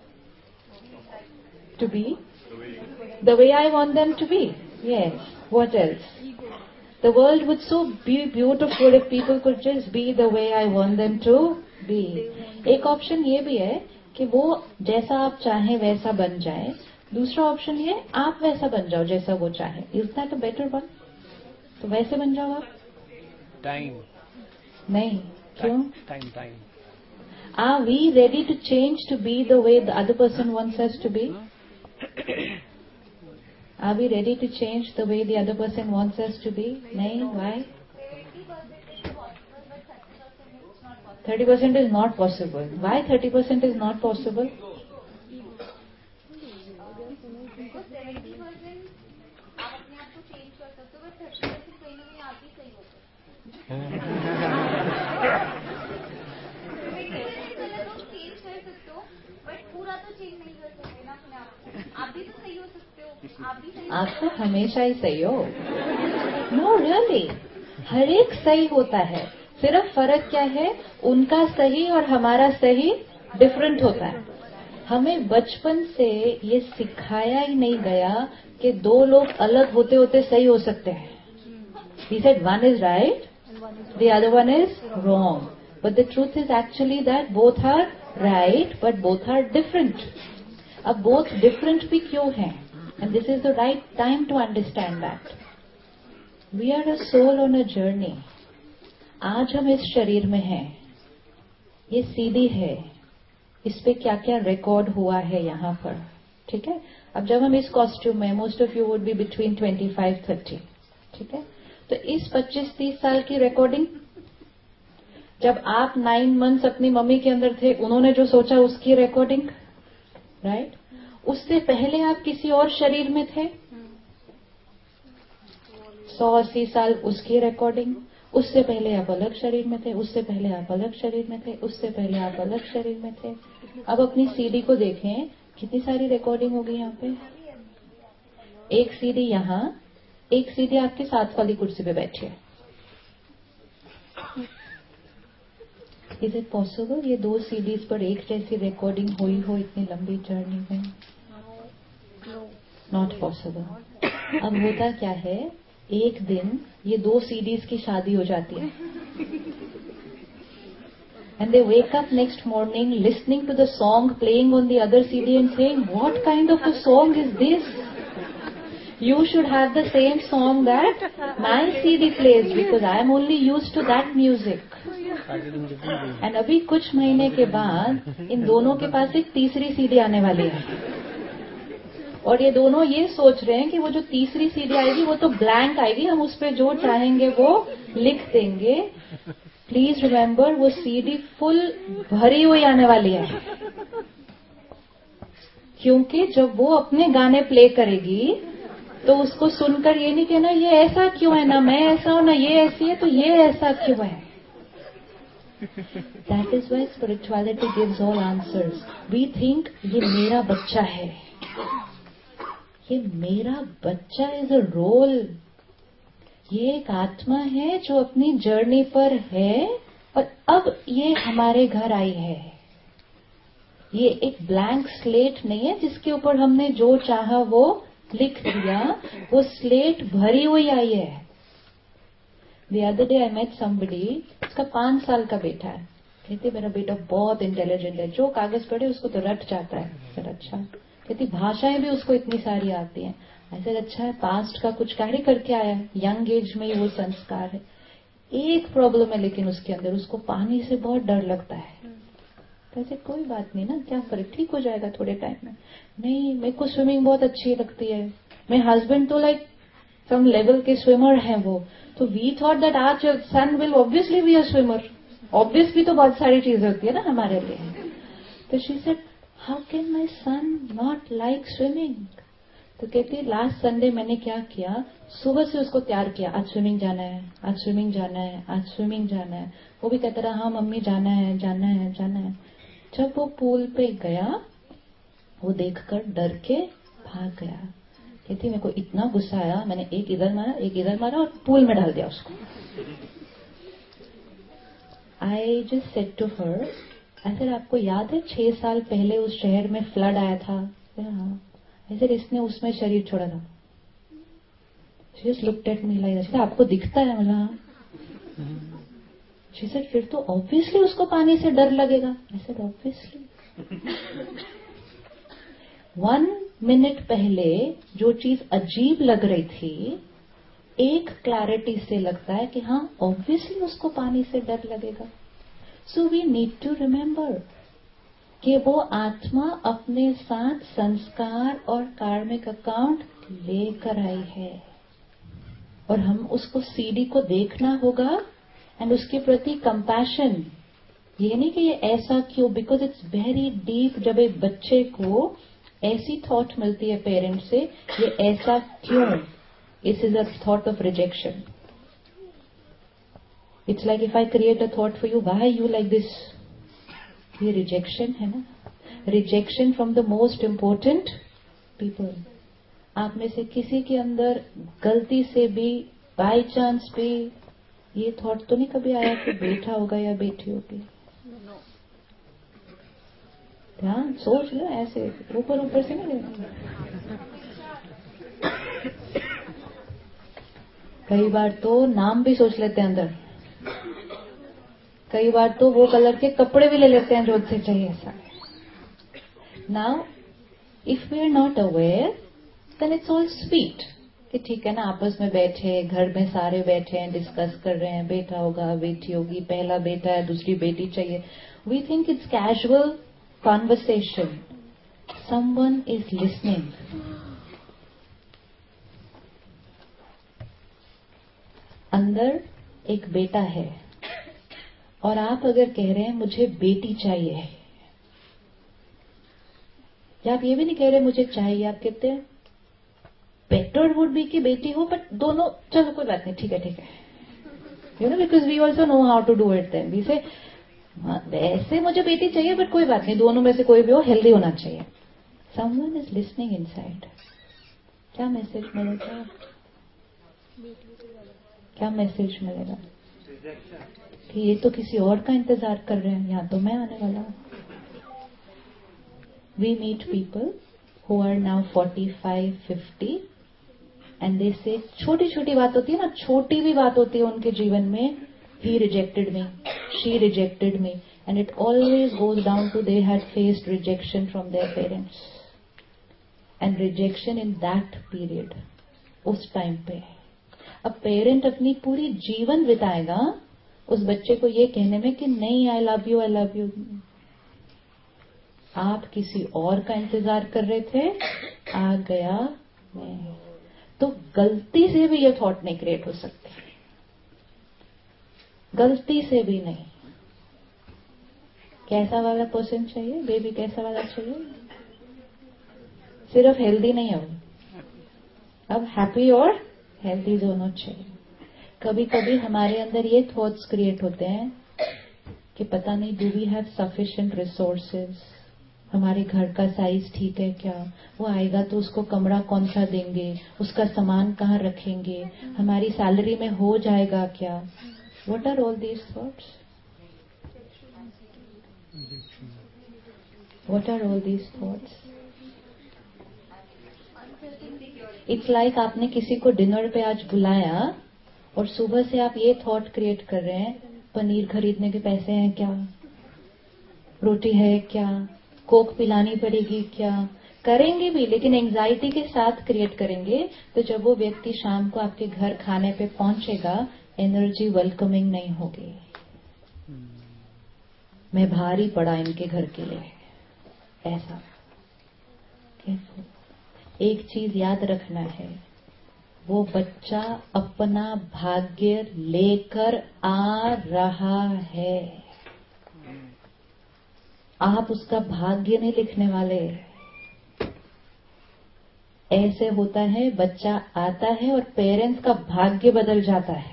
to be the way I want them to be. Yes. What else? The world would so be beautiful if people could just be the way I want them to be. एक option ये भी है कि वो जैसा आप चाहें वैसा बन जाए. दूसरा ऑप्शन ये आप वैसा बन जाओ जैसा वो चाहे. Is that a better one? तो वैसे बन जाओ आप. टाइम नहीं. क्यों? Time time Are we ready to change to be the way the other person wants us to be? Are we ready to change the way the other person wants us to be? No. Why? thirty percent is not possible. Why thirty percent is not possible? Seventy percent आप अपने आप को change कर सकते हो, but thirty percent कहीं ना कहीं आप ही सही होते चेंज कर सकते हो, बट पूरा तो चेंज नहीं कर सकते ना अपने आप को. आप भी तो सही हो सकते हो. आप भी सही आप तो हमेशा ही सही हो. नो रियली, हर एक सही होता है. सिर्फ फर्क क्या है, उनका सही और हमारा सही डिफरेंट होता है. हमें बचपन से ये सिखाया ही नहीं गया कि दो लोग अलग होते होते सही हो सकते हैं. We said one is right, the other one is wrong. But the truth is actually that both are right, but both are different. अब both different भी क्यों हैं? And this is the right time to understand that. We are a soul on a journey. आज हम इस शरीर में हैं. ये सीधी है. इस पे क्या क्या रिकॉर्ड हुआ है यहाँ पर. ठीक है. अब जब हम इस कॉस्ट्यूम में, most of you would be between twenty five thirty. ठीक है. तो इस पच्चीस तीस साल की रिकॉर्डिंग, जब आप नाइन मंथ्स अपनी मम्मी के अंदर थे, उन्होंने जो सोचा उसकी रिकॉर्डिंग, राइट. उससे पहले आप किसी और शरीर में थे, सौ अस्सी साल उसकी रिकॉर्डिंग. उससे पहले आप अलग शरीर में थे, उससे पहले आप अलग शरीर में थे, उससे पहले आप अलग शरीर में थे. अब अपनी सीडी को देखें, कितनी सारी रिकॉर्डिंग होगी यहाँ पे. एक सीडी यहाँ, एक सीडी आपके साथ वाली कुर्सी पे बैठी है. इज इट पॉसिबल ये दो सीडीज पर एक जैसी रिकॉर्डिंग हुई हो इतनी लंबी जर्नी में? Not possible. अब होता क्या है, एक दिन ये दो सीडीज की शादी हो जाती है. And they wake up next morning listening to the song playing on the other C D and saying, what kind of a song is this? You should have the same song that my C D plays because I am only used to that music. And अभी कुछ महीने के बाद इन दोनों के पास एक तीसरी CD आने वाली है. और ये दोनों ये सोच रहे हैं कि वो जो तीसरी सीडी आएगी वो तो ब्लैंक आएगी, हम उस पर जो चाहेंगे वो लिख देंगे. प्लीज रिमेम्बर, वो सीडी फुल भरी हुई आने वाली है. क्योंकि जब वो अपने गाने प्ले करेगी तो उसको सुनकर ये नहीं कहना ये ऐसा क्यों है, ना मैं ऐसा हूं ना ये ऐसी है, तो ये ऐसा क्यों है. That is why spirituality gives all answers. We think ये मेरा बच्चा है, ये मेरा बच्चा इज अ रोल. ये एक आत्मा है जो अपनी जर्नी पर है और अब ये हमारे घर आई है. ये एक ब्लैंक स्लेट नहीं है जिसके ऊपर हमने जो चाहा वो लिख दिया. वो स्लेट भरी हुई आई है. The other day I met somebody, उसका पांच साल का बेटा है. कहती मेरा बेटा बहुत इंटेलिजेंट है, जो कागज पढ़े उसको तो रट जाता है. सर अच्छा. कहती भाषाएं भी उसको इतनी सारी आती हैं. ऐसे अच्छा है, पास्ट का कुछ कार्य करके आया है, यंग एज में ही वो संस्कार है. एक प्रॉब्लम है लेकिन उसके अंदर, उसको पानी से बहुत डर लगता है. कैसे कोई बात नहीं ना, क्या फर्क, ठीक हो जाएगा थोड़े टाइम में. नहीं मेरे को स्विमिंग बहुत अच्छी लगती है. मेरे हस्बैंड तो लाइक सम लेवल के स्विमर हैं वो. तो we thought that our son will obviously be a swimmer. Obvious भी तो बहुत सारी चीजें होती है ना हमारे लिए. तो she said how can my son not like swimming. तो कहती लास्ट संडे मैंने क्या किया, सुबह से उसको तैयार किया, आज स्विमिंग जाना है, आज स्विमिंग जाना है, आज स्विमिंग जाना है। वो भी कहता रहा हाँ मम्मी जाना है जाना है जाना है। जब वो पूल पे गया, वो देखकर डर के भाग गया। कहती मेरे को इतना गुस्सा आया, मैंने एक इधर मारा एक इधर मारा और पूल में डाल दिया उसको। I just said to her, ऐसे आपको याद है छह साल पहले उस शहर में फ्लड आया था? हाँ। ऐसे इसने उसमें शरीर छोड़ा था। She just looked at me like that. आपको दिखता है? मुझे She said, फिर तो ऑब्वियसली उसको पानी से डर लगेगा। I said, obviously. One minute पहले जो चीज अजीब लग रही थी, एक क्लैरिटी से लगता है कि हाँ ऑब्वियसली उसको पानी से डर लगेगा। So we need to remember कि वो आत्मा अपने साथ संस्कार और कार्मिक अकाउंट लेकर आई है, और हम उसको सीडी को देखना होगा एंड उसके प्रति कंपैशन। ये नहीं कि ये ऐसा क्यों, बिकॉज इट्स वेरी डीप। जब एक बच्चे को ऐसी थॉट मिलती है पेरेंट से, ये ऐसा क्यों, this is a thought of rejection. It's like if I create a thought for you, why you like this, ये रिजेक्शन है ना। Rejection from the most important people. आप में से किसी के अंदर गलती से भी, बाय चांस भी ये थॉट तो नहीं कभी आया कि बेटा होगा या बेटी होगी? ध्यान सोच लो, ऐसे ऊपर ऊपर से नहीं लेना। कई बार तो नाम भी सोच लेते हैं अंदर, कई बार तो वो कलर के कपड़े भी ले लेते हैं जो उससे चाहिए ऐसा। Now if we are not aware then it's all sweet कि ठीक है ना, आपस में बैठे, घर में सारे बैठे हैं, डिस्कस कर रहे हैं, बेटा होगा बेटी होगी, पहला बेटा है दूसरी बेटी चाहिए। We think it's casual conversation. Someone is listening. अंदर एक बेटा है और आप अगर कह रहे हैं मुझे बेटी चाहिए, या आप ये भी नहीं कह रहे मुझे चाहिए, आप कहते हैं बेटर वुड बी कि बेटी हो, बट दोनों चलो कोई बात नहीं, ठीक है ठीक है, you know, because we also know how to do it. Then we say वैसे मुझे बेटी चाहिए बट कोई बात नहीं, दोनों में से कोई भी हो, हेल्दी होना चाहिए। Someone is listening inside. क्या मैसेज मिलेगा? क्या मैसेज मिलेगा? कि ये तो किसी और का इंतजार कर रहे हैं, यहाँ तो मैं आने वाला हूं। We meet people who are now forty-five, fifty and they say, छोटी छोटी बात होती है ना, छोटी भी बात होती है उनके जीवन में, he rejected me, she rejected me, and it always goes down to they had faced rejection from their parents and rejection in that period, उस टाइम पे। अब पेरेंट अपनी पूरी जीवन बिताएगा उस बच्चे को ये कहने में कि नहीं I love you I love you. आप किसी और का इंतजार कर रहे थे, आ गया मैं। तो गलती से भी ये थॉट नहीं क्रिएट हो सकते, गलती से भी नहीं। कैसा वाला पर्सन चाहिए? बेबी कैसा वाला चाहिए? सिर्फ हेल्दी नहीं है, अब हैप्पी और हेल्दी दोनों चाहिए। कभी कभी हमारे अंदर ये थॉट्स क्रिएट होते हैं कि पता नहीं, do we have sufficient resources, हमारे घर का साइज ठीक है क्या, वो आएगा तो उसको कमरा कौन सा देंगे, उसका सामान कहाँ रखेंगे, हमारी सैलरी में हो जाएगा क्या? What are all these thoughts? What are all these thoughts? It's like आपने किसी को डिनर पे आज बुलाया और सुबह से आप ये थॉट क्रिएट कर रहे हैं, पनीर खरीदने के पैसे हैं क्या, रोटी है क्या, कोक पिलानी पड़ेगी क्या। करेंगे भी, लेकिन एंजाइटी के साथ क्रिएट करेंगे। तो जब वो व्यक्ति शाम को आपके घर खाने पे पहुंचेगा, एनर्जी वेलकमिंग नहीं होगी। मैं भारी पड़ा इनके घर के लिए, ऐसा। एक चीज याद रखना है, वो बच्चा अपना भाग्य लेकर आ रहा है, आप उसका भाग्य नहीं लिखने वाले। ऐसे होता है, बच्चा आता है और पेरेंट्स का भाग्य बदल जाता है,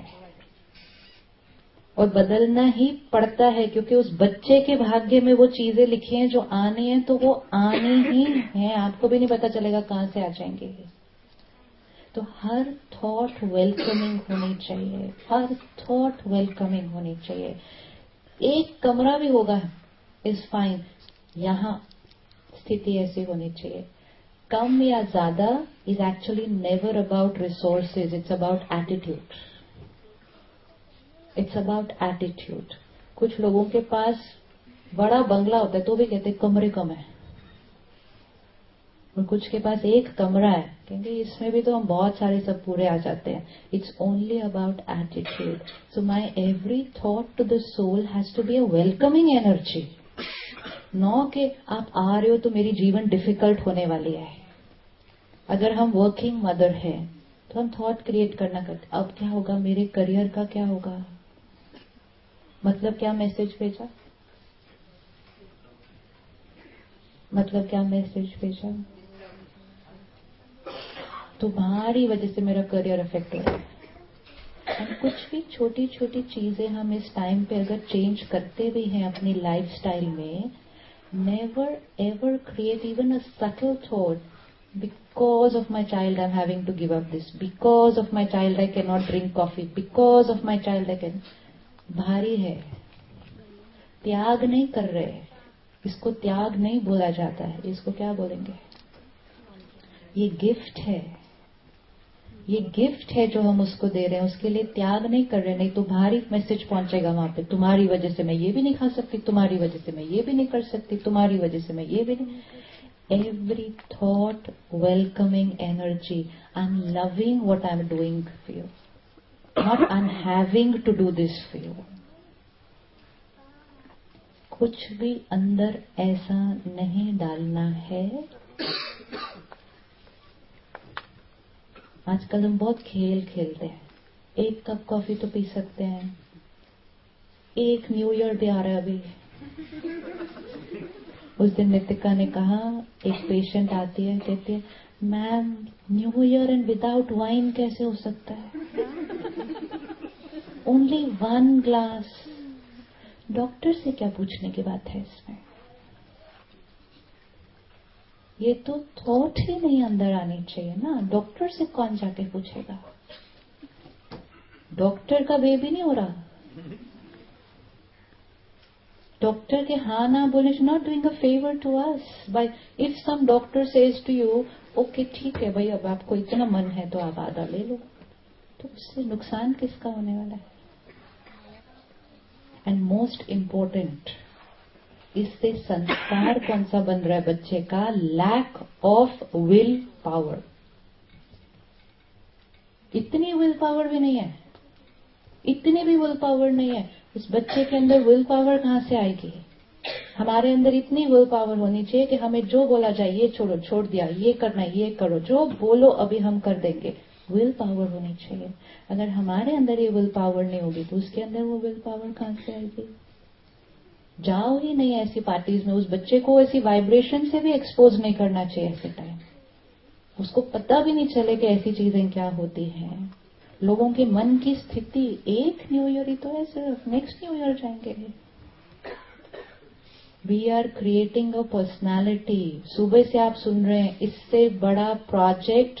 और बदलना ही पड़ता है, क्योंकि उस बच्चे के भाग्य में वो चीजें लिखी हैं जो आनी है, तो वो आनी ही है, आपको भी नहीं पता चलेगा कहां से आ जाएंगे। तो हर थॉट वेलकमिंग होनी चाहिए, हर थॉट वेलकमिंग होनी चाहिए। एक कमरा भी होगा इज फाइन, यहां स्थिति ऐसी होनी चाहिए। कम या ज्यादा is actually never about resources, it's about attitude, it's about attitude. कुछ लोगों के पास बड़ा बंगला होता है तो भी कहते कमरे कम है, और कुछ के पास एक कमरा है, क्योंकि इसमें भी तो हम बहुत सारे सब पूरे आ जाते हैं। It's only about attitude. So my every thought to the soul has to be a welcoming energy, no कि आप आ रहे हो तो मेरी जीवन डिफिकल्ट होने वाली है। अगर हम वर्किंग मदर है तो हम थॉट क्रिएट करना करते, अब क्या होगा, मेरे करियर का क्या होगा, मतलब क्या मैसेज भेजा, मतलब क्या मैसेज भेजा, तुम्हारी वजह से मेरा करियर अफेक्ट हो रहा है। और कुछ भी छोटी छोटी चीजें हम इस टाइम पे अगर चेंज करते भी हैं अपनी लाइफस्टाइल में, never ever create even a subtle thought, because of my child I'm having to give up this, because of my child I cannot drink coffee, because of my child I can, भारी है, त्याग नहीं कर रहे, इसको त्याग नहीं बोला जाता है, इसको क्या बोलेंगे, ये गिफ्ट है, ये गिफ्ट है जो हम उसको दे रहे हैं, उसके लिए त्याग नहीं कर रहे, नहीं तो भारी मैसेज पहुंचेगा वहां पे, तुम्हारी वजह से मैं ये भी नहीं खा सकती, तुम्हारी वजह से मैं ये भी नहीं कर सकती, तुम्हारी वजह से मैं ये भी नहीं। Every thought welcoming energy. I'm loving what I'm doing for you, not I'm having to do this for you. कुछ भी अंदर ऐसा नहीं डालना है। आजकल हम बहुत खेल खेलते हैं, एक कप कॉफी तो पी सकते हैं, एक न्यू ईयर भी आ रहा है अभी। उस दिन नितिका ने कहा, एक पेशेंट आती है, कहती है ma'am new year and without wine कैसे हो सकता है, ओनली वन ग्लास। डॉक्टर से क्या पूछने की बात है इसमें, ये तो थॉट ही नहीं अंदर आनी चाहिए ना। डॉक्टर से कौन जाके पूछेगा, डॉक्टर का बेबी नहीं हो रहा, डॉक्टर के हाँ ना बोले is not doing a favour to us. By if some doctor says to you okay ठीक है भाई, अब आपको इतना मन है तो आप आधा ले लो, तो उससे नुकसान किसका होने वाला है। एंड मोस्ट इम्पोर्टेंट, इससे संस्कार कौन सा बन रहा है बच्चे का, लैक ऑफ विल पावर। इतनी विल पावर भी नहीं है, इतनी भी विल पावर नहीं है, उस बच्चे के अंदर विल पावर कहां से आएगी। हमारे अंदर इतनी विल पावर होनी चाहिए कि हमें जो बोला जाए ये छोड़ो, छोड़ दिया, ये करना ये करो, जो बोलो अभी हम कर देंगे, विल पावर होनी चाहिए। अगर हमारे अंदर ये विल पावर नहीं होगी तो उसके अंदर वो विल पावर कहां से आएगी। जाओ ही नहीं ऐसी पार्टीज में, उस बच्चे को ऐसी वाइब्रेशन से भी एक्सपोज नहीं करना चाहिए ऐसे टाइम, उसको पता भी नहीं चले कि ऐसी चीजें क्या होती हैं। लोगों के मन की स्थिति, एक न्यू ईयर ही तो है सिर्फ, नेक्स्ट न्यू ईयर जाएंगे। We are creating a personality. सुबह से आप सुन रहे हैं, इससे बड़ा प्रोजेक्ट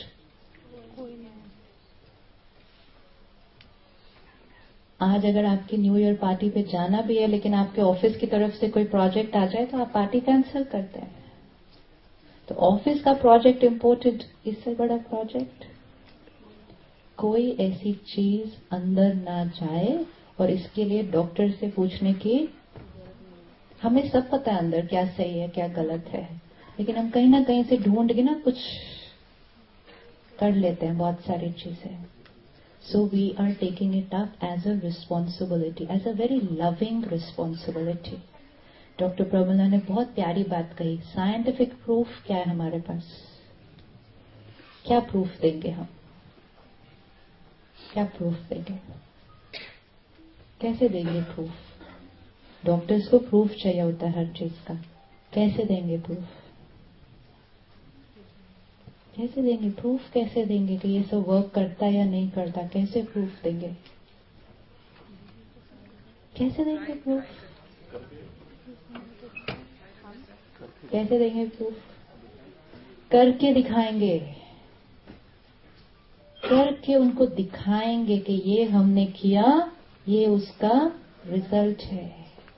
आज अगर आपकी न्यू ईयर पार्टी पे जाना भी है लेकिन आपके ऑफिस की तरफ से कोई प्रोजेक्ट आ जाए तो आप पार्टी कैंसिल करते हैं। तो ऑफिस का प्रोजेक्ट इम्पोर्टेंट, इससे बड़ा प्रोजेक्ट कोई ऐसी चीज अंदर ना जाए। और इसके लिए डॉक्टर से पूछने की, हमें सब पता है अंदर क्या सही है क्या गलत है, लेकिन हम कहीं ना कहीं से ढूंढ के ना कुछ कर लेते हैं बहुत सारी चीजें। So we are taking it up as a responsibility, as a very loving responsibility. Doctor Pramila ने बहुत प्यारी बात कही, साइंटिफिक प्रूफ क्या है हमारे पास, क्या प्रूफ देंगे हम, क्या प्रूफ देंगे, कैसे देंगे प्रूफ। डॉक्टर्स को प्रूफ चाहिए होता है हर चीज का, कैसे देंगे प्रूफ। कैसे देंगे? प्रूफ कैसे देंगे कि ये सब वर्क करता या नहीं करता? कैसे प्रूफ देंगे? कैसे देंगे प्रूफ? कैसे देंगे प्रूफ? करके दिखाएंगे। करके उनको दिखाएंगे कि ये हमने किया, ये उसका रिजल्ट है।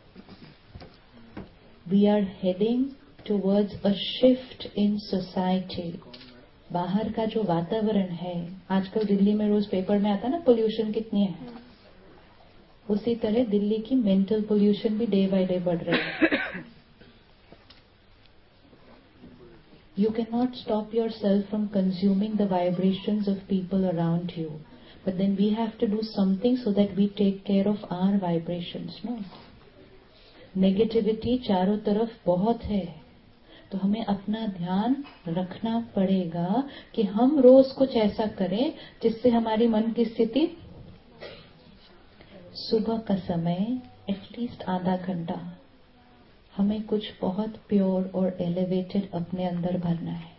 We are heading towards a shift in society. बाहर का जो वातावरण है, आजकल दिल्ली में रोज पेपर में आता है ना, पोल्यूशन कितनी है, उसी तरह दिल्ली की मेंटल पोल्यूशन भी डे बाय डे बढ़ रही है। You cannot stop yourself from consuming the vibrations of people around you. But then we have to do something so that we take care of our vibrations, no? Negativity चारों तरफ बहुत है, तो हमें अपना ध्यान रखना पड़ेगा कि हम रोज कुछ ऐसा करें जिससे हमारी मन की स्थिति, सुबह का समय एटलीस्ट आधा घंटा हमें कुछ बहुत प्योर और एलिवेटेड अपने अंदर भरना है।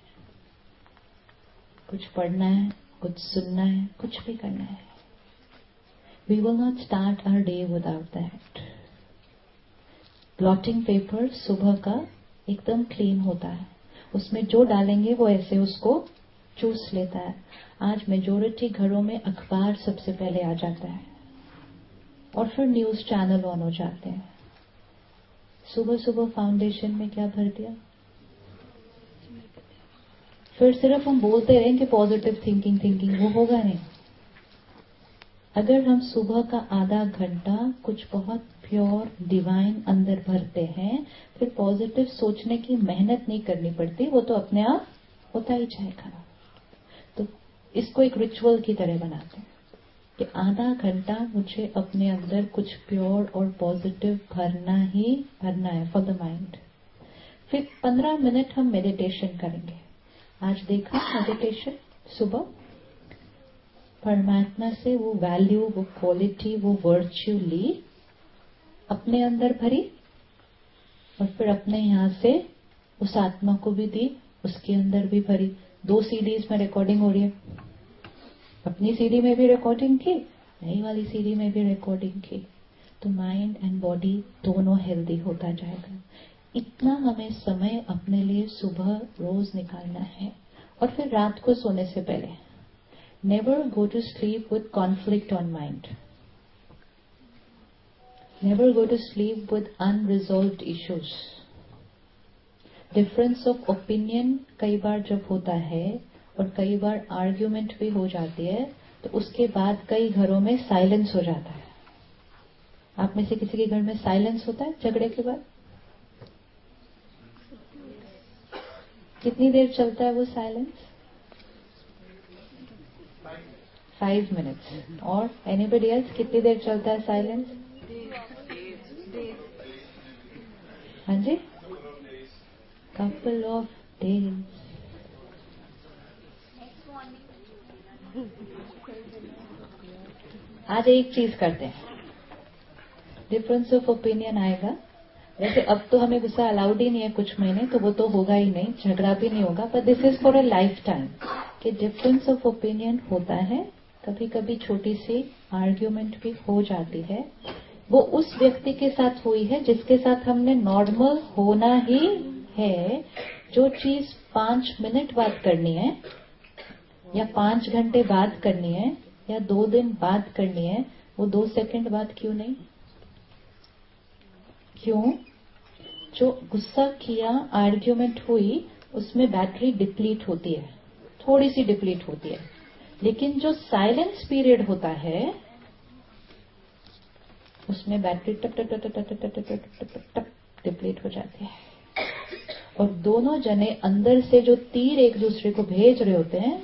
कुछ पढ़ना है, कुछ सुनना है, कुछ भी करना है। We will not start our day without that. Blotting paper सुबह का एकदम क्लीन होता है, उसमें जो डालेंगे वो ऐसे उसको चूस लेता है। आज मेजोरिटी घरों में अखबार सबसे पहले आ जाता है और फिर न्यूज चैनल ऑन हो जाते हैं। सुबह सुबह फाउंडेशन में क्या भर दिया? फिर सिर्फ हम बोलते रहें कि पॉजिटिव थिंकिंग थिंकिंग, वो होगा नहीं। अगर हम सुबह का आधा घंटा कुछ बहुत प्योर डिवाइन अंदर भरते हैं, फिर पॉजिटिव सोचने की मेहनत नहीं करनी पड़ती, वो तो अपने आप होता ही जाएगा। तो इसको एक रिचुअल की तरह बनाते हैं कि आधा घंटा मुझे अपने अंदर कुछ प्योर और पॉजिटिव भरना ही भरना है फॉर द माइंड। फिर पंद्रह मिनट हम मेडिटेशन करेंगे। आज देखा मेडिटेशन सुबह, परमात्मा से वो वैल्यू, वो क्वालिटी, वो वर्च्यू ली, अपने अंदर भरी और फिर अपने यहां से उस आत्मा को भी दी, उसके अंदर भी भरी। दो सीडीज में रिकॉर्डिंग हो रही है, अपनी सीडी में भी रिकॉर्डिंग की, नई वाली सीडी में भी रिकॉर्डिंग की, तो माइंड एंड बॉडी दोनों हेल्दी होता जाएगा। इतना हमें समय अपने लिए सुबह रोज निकालना है। और फिर रात को सोने से पहले never go to sleep with conflict on mind, never go to sleep with unresolved issues. Difference of opinion कई बार जब होता है और कई बार आर्ग्यूमेंट भी हो जाती है, तो उसके बाद कई घरों में साइलेंस हो जाता है। आप में से किसी के घर में साइलेंस होता है झगड़े के बाद? कितनी देर चलता है वो साइलेंस? Five minutes. और एनीबडी एल्स, कितनी देर चलता है साइलेंस? हाँ जी, कपल ऑफ डेज। आज एक चीज करते हैं, डिफरेंस ऑफ ओपिनियन आएगा। वैसे अब तो हमें गुस्सा अलाउड ही नहीं है कुछ महीने, तो वो तो होगा ही नहीं, झगड़ा भी नहीं होगा, पर this is for a lifetime कि डिफरेंस ऑफ ओपिनियन होता है। कभी कभी छोटी सी आर्ग्यूमेंट भी हो जाती है, वो उस व्यक्ति के साथ हुई है जिसके साथ हमने नॉर्मल होना ही है। जो चीज पांच मिनट बाद करनी है या पांच घंटे बाद करनी है या दो दिन बाद करनी है, वो दो सेकंड बाद क्यों नहीं? क्यों? जो गुस्सा किया, आर्ग्यूमेंट हुई, उसमें बैटरी डिप्लीट होती है, थोड़ी सी डिप्लीट होती है, लेकिन जो साइलेंस पीरियड होता है उसमें बैटरी टप टप टप टप टप टप टप टप टप डिप्लीट हो जाती है। और दोनों जने अंदर से जो तीर एक दूसरे को भेज रहे होते हैं,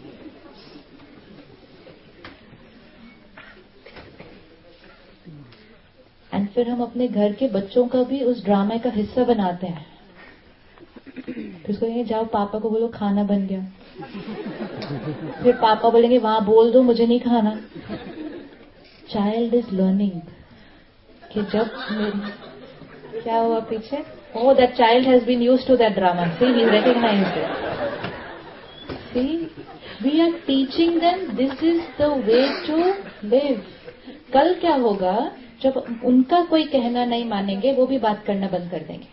एंड फिर हम अपने घर के बच्चों का भी उस ड्रामे का हिस्सा बनाते हैं। फिर उसको कहेंगे जाओ पापा को बोलो खाना बन गया, फिर पापा बोलेंगे वहां बोल दो मुझे नहीं खाना। चाइल्ड इज लर्निंग कि जब मेरी क्या हुआ पीछे, oh that child has been used to that drama, see he recognized it, we are teaching them this is the way to live. कल क्या होगा जब उनका कोई कहना नहीं मानेंगे, वो भी बात करना बंद कर देंगे,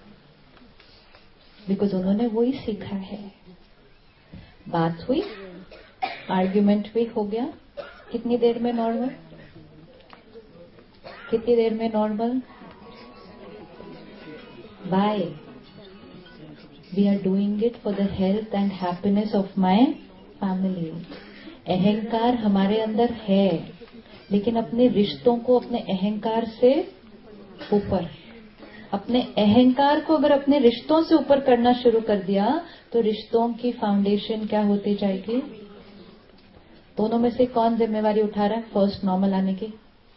बिकॉज उन्होंने वही सीखा है. बात हुई, आर्ग्यूमेंट भी हो गया. कितनी देर में नॉर्मल? कितनी देर में normal? By we are doing it for the health and happiness of my family. अहंकार हमारे अंदर है, लेकिन अपने रिश्तों को अपने अहंकार से ऊपर, अपने अहंकार को अगर अपने रिश्तों से ऊपर करना शुरू कर दिया तो रिश्तों की फाउंडेशन क्या होती जाएगी? दोनों में से कौन जिम्मेवारी उठा रहा है फर्स्ट नॉर्मल आने की?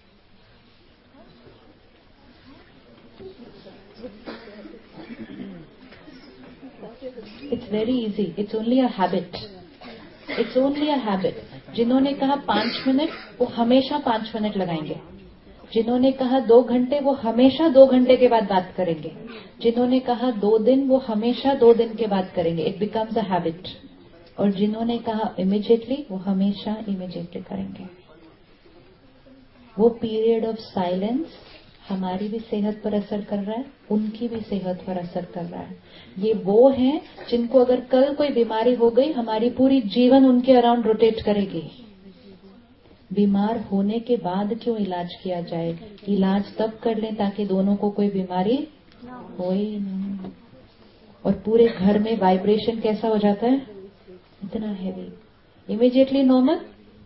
It's very easy. It's only a habit. It's only a habit. जिन्होंने कहा पांच मिनट वो हमेशा पांच मिनट लगाएंगे. जिन्होंने कहा दो घंटे वो हमेशा दो घंटे के बाद बात करेंगे. जिन्होंने कहा दो दिन वो हमेशा दो दिन के बाद करेंगे. It becomes a habit. और जिन्होंने कहा इमीडिएटली वो हमेशा इमीडिएटली करेंगे. वो पीरियड ऑफ साइलेंस हमारी भी सेहत पर असर कर रहा है, उनकी भी सेहत पर असर कर रहा है. ये वो हैं जिनको अगर कल कोई बीमारी हो गई, हमारी पूरी जीवन उनके अराउंड रोटेट करेगी. बीमार होने के बाद क्यों इलाज किया जाए? इलाज तब कर लें ताकि दोनों को कोई बीमारी हो ही नहीं. और पूरे घर में वाइब्रेशन कैसा हो जाता है? इतना heavy. Immediately normal.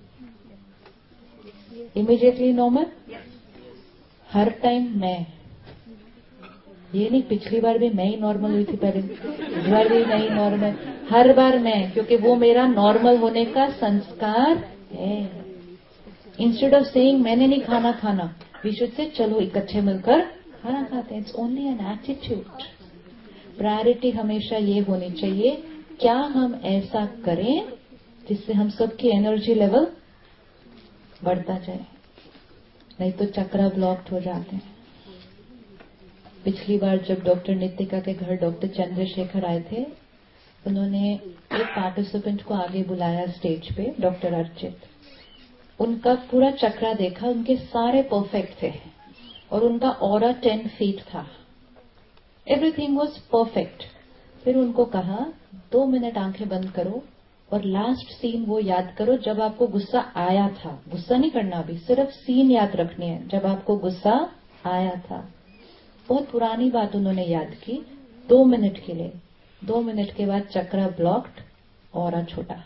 Immediately normal. हर टाइम मैं, ये नहीं पिछली बार भी मैं ही नॉर्मल हुई थी, पहले इस बार भी मैं ही नॉर्मल. हर बार मैं, क्योंकि वो मेरा नॉर्मल होने का संस्कार है. इंस्टेड ऑफ सेइंग मैंने नहीं खाना खाना, वी शुड से चलो इकट्ठे मिलकर खाना खाते हैं. It's only an attitude. Priority हमेशा ये होनी चाहिए, क्या हम ऐसा करें जिससे हम सबकी एनर्जी लेवल बढ़ता जाए. नहीं तो चक्रा ब्लॉक्ड हो जाते हैं. पिछली बार जब डॉक्टर नितिका के घर डॉक्टर चंद्रशेखर आए थे, उन्होंने एक पार्टिसिपेंट को आगे बुलाया स्टेज पे, डॉक्टर अर्चित. उनका पूरा चक्रा देखा, उनके सारे परफेक्ट थे और उनका ऑरा टेन फीट था. Everything was perfect. फिर उनको कहा दो मिनट आंखें बंद करो और लास्ट सीन वो याद करो जब आपको गुस्सा आया था. गुस्सा नहीं करना अभी, सिर्फ सीन याद रखनी है जब आपको गुस्सा आया था. बहुत पुरानी बात उन्होंने याद की. दो मिनट के लिए. दो मिनट के बाद चक्रा ब्लॉक्ड, ऑरा छोटा.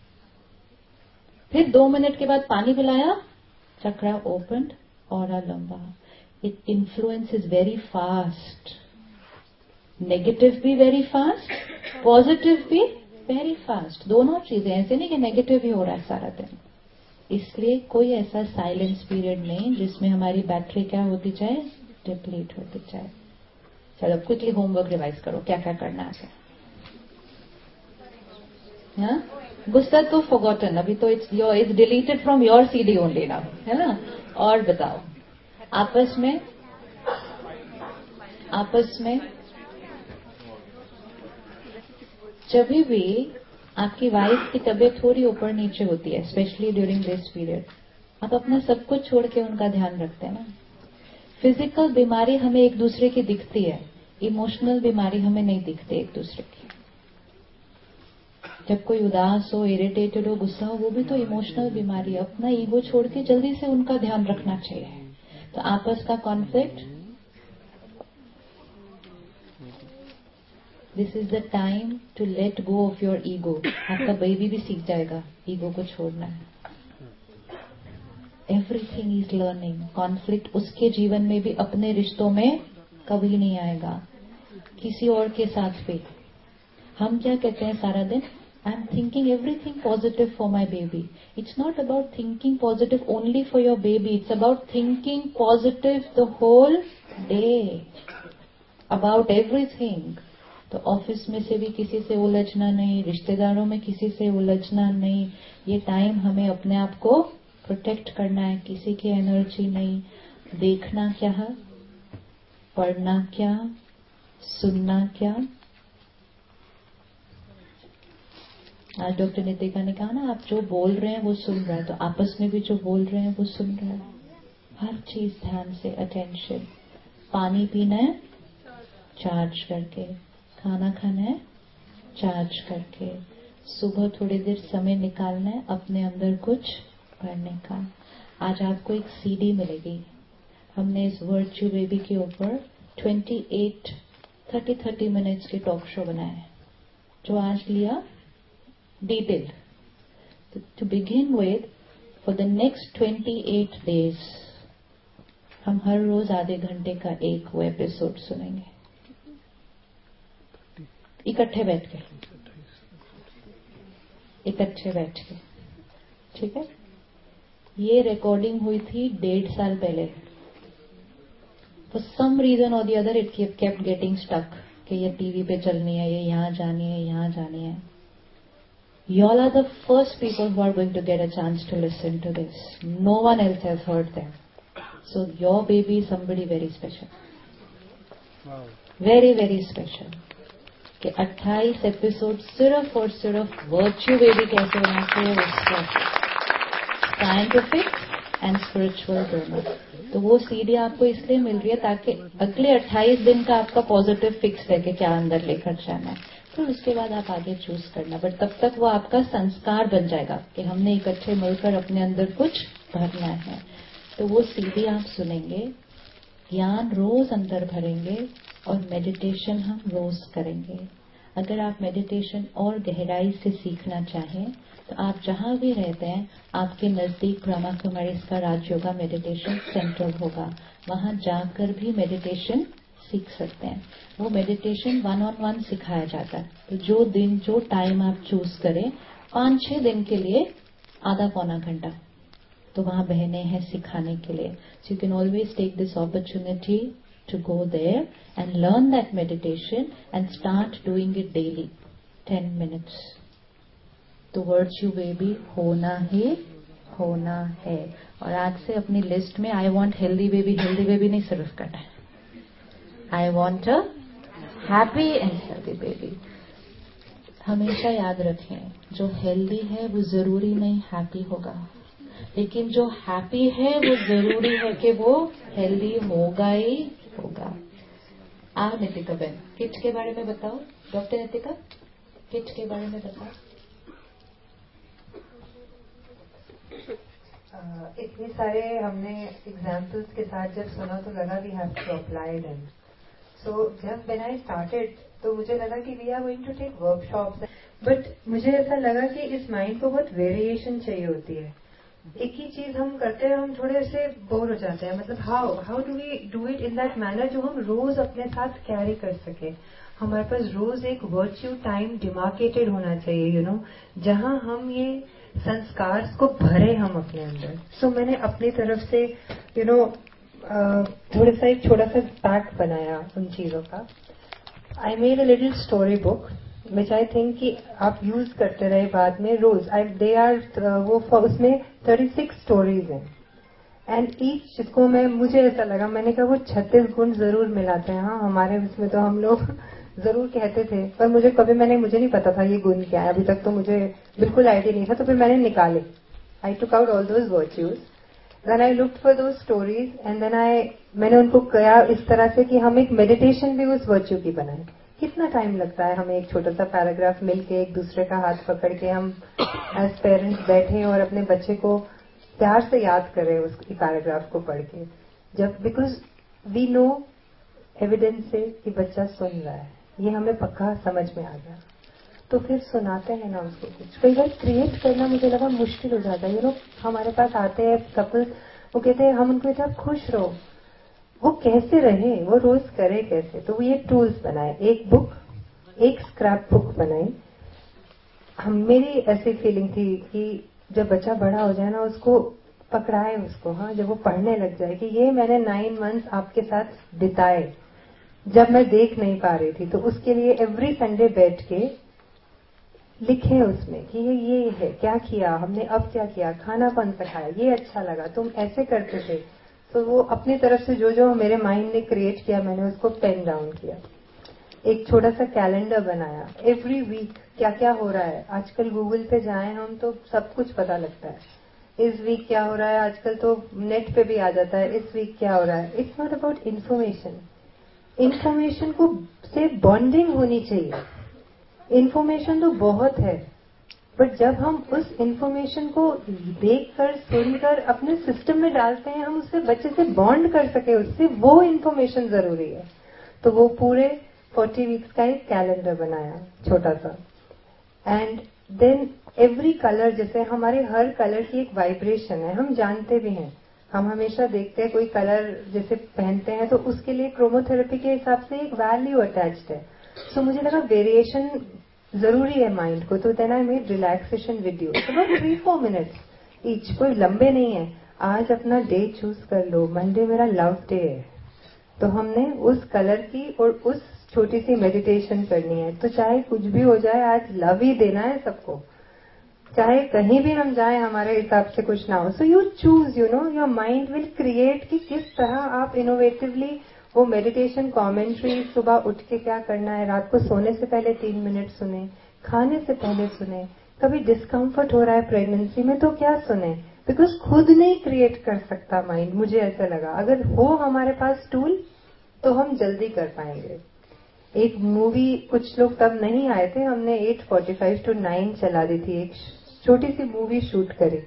फिर दो मिनट के बाद पानी पिलाया, चक्रा ओपन्ड, ऑरा लंबा. It influence is very fast. Negative भी वेरी फास्ट, पॉजिटिव भी वेरी फास्ट. दोनों चीजें. ऐसे नहीं कि नेगेटिव ही हो रहा है सारा दिन. इसलिए कोई ऐसा साइलेंस पीरियड नहीं जिसमें हमारी बैटरी क्या होती जाए, डिप्लीट होती जाए. चलो क्विकली होमवर्क रिवाइज करो, क्या क्या करना है. हाँ, गुस्सा तो फॉरगॉटन, अभी तो it's your it's deleted from your CD only now, है ना. और बताओ, आपस में आपस में जब भी आपकी वाइफ की तबीयत थोड़ी ऊपर नीचे होती है, स्पेशली ड्यूरिंग दिस पीरियड, आप अपना सब कुछ छोड़ के उनका ध्यान रखते हैं ना. फिजिकल बीमारी हमें एक दूसरे की दिखती है, इमोशनल बीमारी हमें नहीं दिखती एक दूसरे की. जब कोई उदास हो, इरिटेटेड हो, गुस्सा हो, वो भी तो इमोशनल बीमारी है. अपना ईगो छोड़ के जल्दी से उनका ध्यान रखना चाहिए. तो आपस का conflict, this is the time to let go of your ego. आपका बेबी भी सीख जाएगा ईगो को छोड़ना है. Everything is learning. कॉन्फ्लिक्ट उसके जीवन में भी, अपने रिश्तों में कभी नहीं आएगा, किसी और के साथ भी. हम क्या कहते हैं सारा दिन, I am thinking everything positive for my baby. It's not about thinking positive only for your baby, it's about thinking positive the whole day about everything. तो ऑफिस में से भी किसी से उलझना नहीं, रिश्तेदारों में किसी से उलझना नहीं. ये टाइम हमें अपने आप को प्रोटेक्ट करना है, किसी की एनर्जी नहीं. देखना क्या है, पढ़ना क्या, सुनना क्या, आज डॉक्टर नितिका ने कहा ना, आप जो बोल रहे हैं वो सुन रहा है, तो आपस में भी जो बोल रहे हैं वो सुन रहा है। हर चीज ध्यान से, अटेंशन। पानी पीना है चार्ज करके, खाना खाना है चार्ज करके, सुबह थोड़ी देर समय निकालना है अपने अंदर कुछ पढ़ने का। आज आपको एक सीडी मिलेगी। हमने इस वर्च्यू बेबी के ऊपर अट्ठाईस थर्टी थर्टी मिनट्स के टॉक शो बनाए हैं, जो आज लिया detail. To begin with, for the next अट्ठाईस डेज हम हर रोज आधे घंटे का एक वो एपिसोड सुनेंगे, इकट्ठे बैठ के, इकट्ठे बैठ के, ठीक है। ये रिकॉर्डिंग हुई थी डेढ़ साल पहले। फॉर सम रीजन और the other it kept getting stuck कि ये टीवी पे चलनी है, ये यहां जानी है, यहां जानी है। You all are the first people who are going to get a chance to listen to this. No one else has heard them. So your baby is somebody very special. Wow. Very very special. कि अट्ठाईस episode सिर्फ और सिर्फ virtue baby कैसे बनाते हैं उसका, scientific and spiritual दोनों। तो वो सीडी आपको इसलिए मिल रही है ताकि अगले अट्ठाईस दिन का आपका पॉजिटिव फिक्स है कि क्या अंदर लेकर जाना है। फिर तो उसके बाद आप आगे चूज करना, बट तब तक वो आपका संस्कार बन जाएगा कि हमने इकट्ठे मिलकर अपने अंदर कुछ भरना है। तो वो सीडी आप सुनेंगे, ज्ञान रोज अंदर भरेंगे और मेडिटेशन हम रोज करेंगे। अगर आप मेडिटेशन और गहराई से सीखना चाहें तो आप जहां भी रहते हैं आपके नजदीक ब्रह्मा कुमारीज का राजयोगा मेडिटेशन सेंटर होगा, वहां जाकर भी मेडिटेशन सीख सकते हैं। वो मेडिटेशन वन ऑन वन सिखाया जाता है। तो जो दिन जो टाइम आप चूज करें, पांच छह दिन के लिए आधा पौना घंटा, तो वहां बहने हैं सिखाने के लिए। So you can always take this opportunity to go there and learn that meditation and start doing it daily, ten minutes. तो virtue baby होना ही होना है। और आज से अपनी लिस्ट में I want healthy baby, healthy baby नहीं सिर्फ करना है, I want a happy and healthy baby। हमेशा याद रखें, जो हेल्दी है वो जरूरी नहीं हैप्पी होगा, लेकिन जो हैप्पी है वो जरूरी है कि वो हेल्दी होगा ही होगा। आप नितिका बहन, किट के बारे में बताओ। डॉक्टर नितिका, किट के बारे में बताओ। इतने सारे हमने एग्जाम्पल्स के साथ जब सुना तो लगा we have to apply them. So जब व्हेन आई स्टार्टेड तो मुझे लगा कि we are going to take workshops, but मुझे ऐसा लगा कि इस माइंड को बहुत वेरिएशन चाहिए होती है। एक ही चीज हम करते हैं, हम थोड़े से बोर हो जाते हैं। मतलब how how do we do it in that manner जो हम रोज अपने साथ कैरी कर सके। हमारे पास रोज एक वर्च्यू टाइम डिमार्केटेड होना चाहिए, यू नो, जहां हम ये संस्कार को भरे हम अपने अंदर। सो so, मैंने अपनी तरफ से यू नो थोड़ा सा एक छोटा सा पैक बनाया उन चीजों का। I made a little story book which I think कि आप यूज करते रहे बाद में रोज। आई दे आर वो उसमें थर्टी सिक्स स्टोरीज हैं एंड ईच जिसको मैं मुझे ऐसा लगा, मैंने कहा वो छत्तीस गुण जरूर मिलाते हैं। हाँ, हमारे उसमें तो हम लोग जरूर कहते थे, पर मुझे कभी मैंने मुझे नहीं पता था ये गुण क्या है। अभी तक तो मुझे बिल्कुल आइडिया नहीं था। तो फिर मैंने निकाले, I took out all those virtues, then I looked for those stories and then I मैंने उनको कहा इस तरह से कि हम एक मेडिटेशन भी उस वर्च्यू की बनाए। कितना टाइम लगता है हमें एक छोटा सा पैराग्राफ मिलके एक दूसरे का हाथ पकड़ के हम एज पेरेंट्स बैठे और अपने बच्चे को प्यार से याद करें उस पैराग्राफ को पढ़ के। जब बिकॉज वी नो एविडेंस से कि बच्चा सुन रहा है, ये हमें पक्का समझ में आ गया, तो फिर सुनाते हैं ना उसको कुछ। कई बार क्रिएट करना मुझे लगा मुश्किल हो जाता है। ये लोग हमारे पास आते हैं कपल, वो कहते हैं हम उनको कहते हैं खुश रहो, वो कैसे रहे, वो रोज करे कैसे। तो वो ये टूल्स बनाए, एक बुक, एक स्क्रैप बुक बनाई। हम मेरी ऐसी फीलिंग थी कि जब बच्चा बड़ा हो जाए ना उसको पकड़ाए उसको, हाँ, जब वो पढ़ने लग जाए कि ये मैंने नाइन मंथ्स आपके साथ बिताए जब मैं देख नहीं पा रही थी। तो उसके लिए एवरी संडे बैठ के लिखे उसमें कि ये ये है, क्या किया हमने, अब क्या किया, खाना कौन सा खाया, ये अच्छा लगा, तुम ऐसे करते थे। तो वो अपनी तरफ से जो जो मेरे माइंड ने क्रिएट किया मैंने उसको पेन डाउन किया। एक छोटा सा कैलेंडर बनाया, एवरी वीक क्या क्या हो रहा है। आजकल गूगल पे जाएं हम तो सब कुछ पता लगता है, इस वीक क्या हो रहा है, आजकल तो नेट पे भी आ जाता है इस वीक क्या हो रहा है। It's not about information, information को से बॉन्डिंग होनी चाहिए। इंफॉर्मेशन तो बहुत है, बट जब हम उस इंफॉर्मेशन को देखकर सुनकर अपने सिस्टम में डालते हैं, हम उससे बच्चे से बॉन्ड कर सके उससे, वो इंफॉर्मेशन जरूरी है। तो वो पूरे फोर्टी वीक्स का एक कैलेंडर बनाया छोटा सा। एंड देन एवरी कलर, जैसे हमारे हर कलर की एक वाइब्रेशन है, हम जानते भी हैं, हम हमेशा देखते हैं कोई कलर जैसे पहनते हैं तो उसके लिए क्रोमोथेरेपी के हिसाब से एक वैल्यू अटैच्ड है। सो so, मुझे लगा वेरिएशन जरूरी है माइंड को, तो then I made relaxation video about three four minutes each, कोई लंबे नहीं है। आज अपना डे चूज कर लो, मंडे मेरा लव डे है, तो हमने उस कलर की और उस छोटी सी मेडिटेशन करनी है। तो चाहे कुछ भी हो जाए, आज लव ही देना है सबको, चाहे कहीं भी हम जाएं हमारे हिसाब से कुछ ना हो। So you choose, you know, your mind will create कि किस तरह आप इनोवेटिवली वो मेडिटेशन कमेंट्री, सुबह उठ के क्या करना है, रात को सोने से पहले तीन मिनट सुने, खाने से पहले सुने, कभी डिस्कम्फर्ट हो रहा है प्रेगनेंसी में तो क्या सुने, बिकॉज खुद नहीं क्रिएट कर सकता माइंड। मुझे ऐसा लगा अगर हो हमारे पास टूल तो हम जल्दी कर पाएंगे। एक मूवी, कुछ लोग तब नहीं आए थे, हमने eight forty five to nine चला दी थी, एक छोटी सी मूवी शूट करी।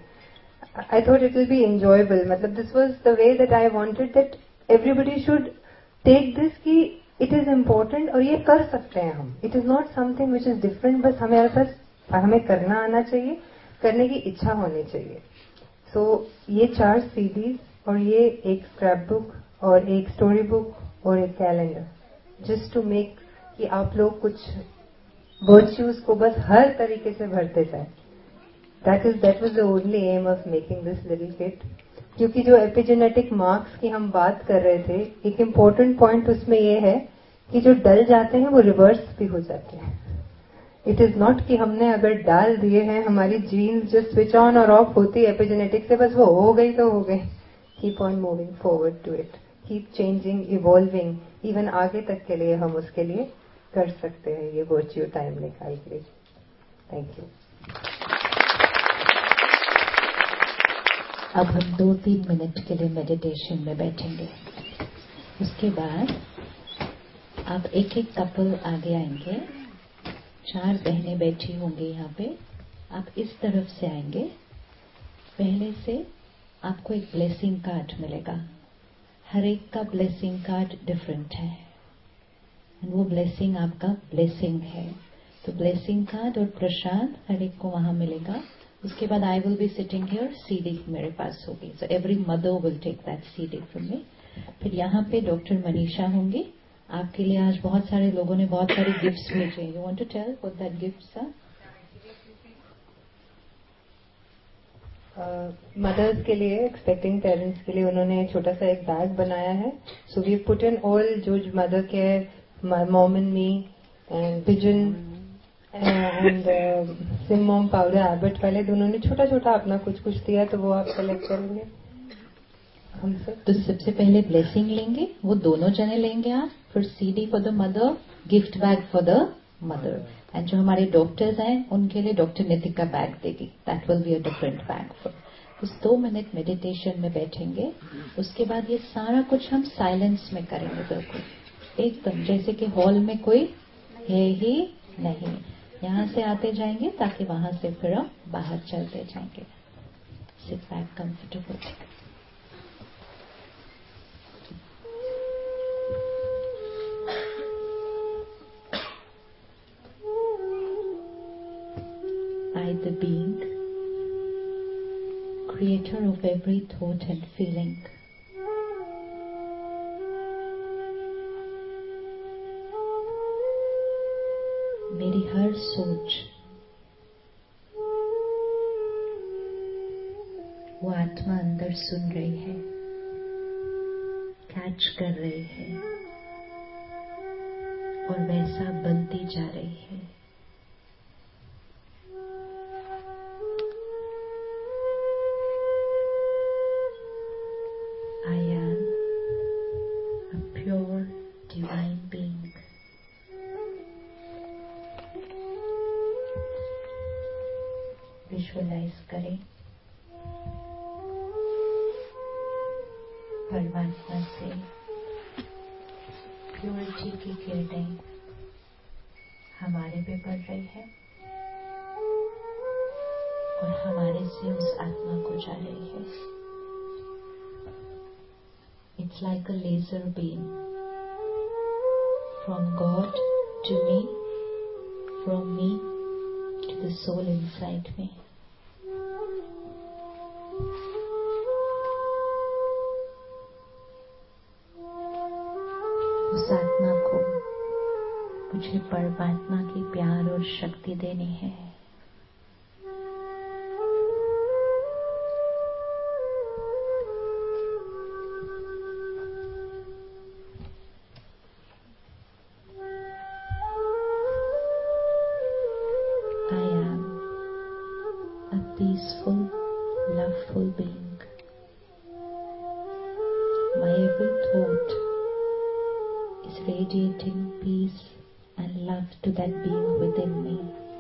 I thought it will be enjoyable, मतलब this was the way that I wanted that everybody should take this कि इट इज इम्पोर्टेंट और ये कर सकते हैं हम। It is not something which is different, बस हमारे पास हमें करना आना चाहिए, करने की इच्छा होनी चाहिए। सो so, ये चार सीडीज और ये एक स्क्रैप बुक और एक स्टोरी बुक और एक कैलेंडर, जस्ट टू मेक कि आप लोग कुछ वर्च्यूज को बस हर तरीके से भरते जाए। That is that was the only aim of making this little kit. क्योंकि जो एपिजेनेटिक मार्क्स की हम बात कर रहे थे, एक इम्पोर्टेंट पॉइंट उसमें ये है कि जो डल जाते हैं वो रिवर्स भी हो जाते हैं। इट इज नॉट कि हमने अगर डाल दिए हैं, हमारी जीन्स जो स्विच ऑन और ऑफ होती है एपिजेनेटिक से, बस वो हो गई तो हो गई। Keep on moving forward to it, keep changing, evolving, even आगे तक के लिए हम उसके लिए कर सकते हैं ये वर्च्यू टाइम निकाल के। Thank you. अब हम दो तीन मिनट के लिए मेडिटेशन में बैठेंगे। उसके बाद आप एक एक कपल आगे आएंगे, चार बहनें बैठी होंगी यहाँ पे, आप इस तरफ से आएंगे। पहले से आपको एक ब्लेसिंग कार्ड मिलेगा, हर एक का ब्लेसिंग कार्ड डिफरेंट है, वो ब्लेसिंग आपका ब्लेसिंग है। तो ब्लेसिंग कार्ड और प्रसाद हर एक को वहां मिलेगा। उसके बाद I will be sitting here, CD मेरे पास होगी, so every mother will take that CD from me. फिर यहाँ पे डॉक्टर मनीषा होंगी। आपके लिए आज बहुत सारे लोगों ने बहुत सारे गिफ्ट्स भेजे। You want to tell what that gifts are? Mothers के लिए, एक्सपेक्टिंग पेरेंट्स के लिए उन्होंने छोटा सा एक बैग बनाया है। So we put in all जो mother care, mom and me and vision and सिमोम पाउडर एबट वाले दोनों ने छोटा छोटा अपना कुछ कुछ दिया, तो वो आप कलेक्ट करेंगे हमसे। तो सबसे पहले ब्लेसिंग लेंगे, वो दोनों जने लेंगे आप, फिर CD for the mother, gift bag for the mother, and जो हमारे डॉक्टर्स हैं उनके लिए डॉक्टर नितिका बैग देगी, that will be a different bag for. उस दो मिनट मेडिटेशन में बैठेंगे। उसके बाद ये सारा कुछ हम साइलेंस में करेंगे, बिल्कुल एकदम जैसे कि हॉल में कोई है ही नहीं। यहाँ से आते जाएंगे ताकि वहां से फिर हम बाहर चलते जाएंगे। Sit back comfortable. I, the being, creator of every thought and feeling, मेरी हर सोच वो आत्मा अंदर सुन रही है, कैच कर रही है और वैसा बनती जा रही है। I am a pure divine being करें, परमात्मा से प्योरिटी की किरणें हमारे पे पड़ रही है और हमारे से उस आत्मा को जा रही है. It's like a laser beam from God to me, from me to the soul inside me. उस आत्मा को मुझे परमात्मा की प्यार और शक्ति देनी है. I am a peaceful, loveful being. My every thought is radiating peace and love to that being within me.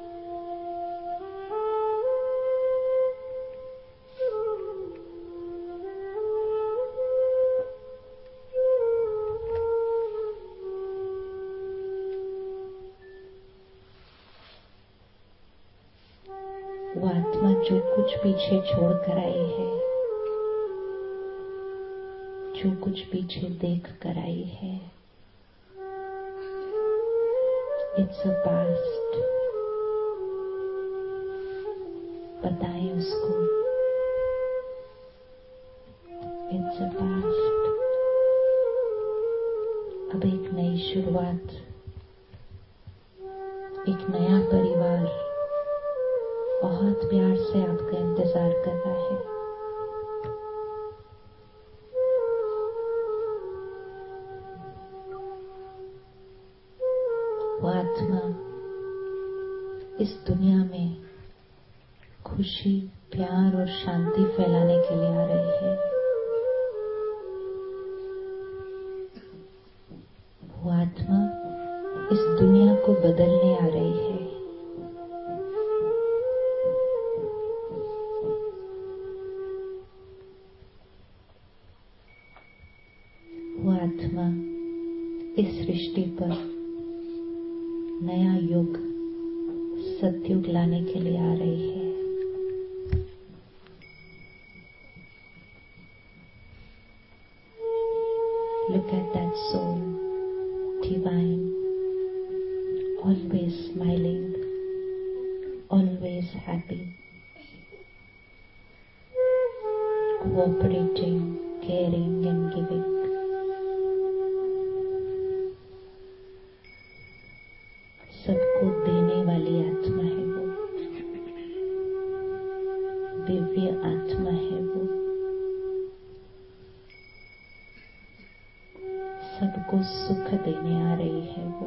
वो आत्मा जो कुछ पीछे छोड़ कर आई है, जो कुछ पीछे देख कर आई है, It's a past. बताएं उसको. It's a past. अब एक नई शुरुआत, एक नया परिवार बहुत प्यार से आपका इंतजार कर रहा है. वो आत्मा इस दुनिया में खुशी, प्यार और शांति फैलाने के लिए आ रही है. वो आत्मा इस दुनिया को बदलने आ रही है. वो आत्मा इस सृष्टि पर नया युग, सतयुग लाने के लिए आ रही है. Look at that soul, divine, always smiling, always happy, cooperating, caring and giving. सबको देने वाली आत्मा है वो, दिव्य आत्मा है वो, सबको सुख देने आ रही है वो.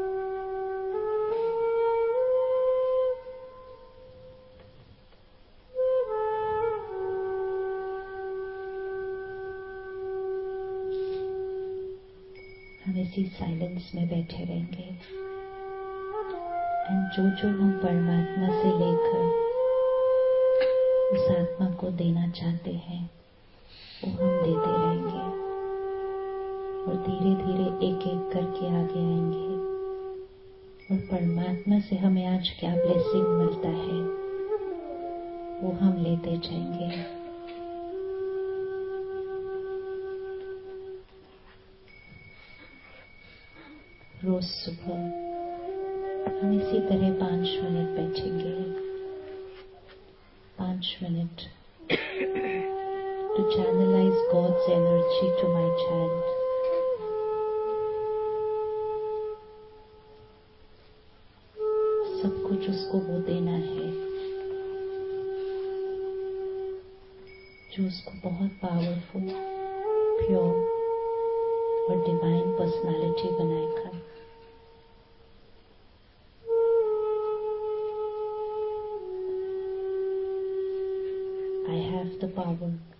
हम इसी साइलेंस में बैठे रहेंगे. और जो जो हम परमात्मा से लेकर उस आत्मा को देना चाहते हैं वो हम देते रहेंगे और धीरे धीरे एक एक करके आगे आएंगे. और परमात्मा से हमें आज क्या ब्लेसिंग मिलता है वो हम लेते जाएंगे. रोज सुबह हम इसी तरह पांच मिनट बैठेंगे. पांच minute to channelize God's energy to my child. सब कुछ उसको वो देना है जो उसको बहुत पावरफुल, प्योर और डिवाइन पर्सनालिटी बनाएगा. I have the power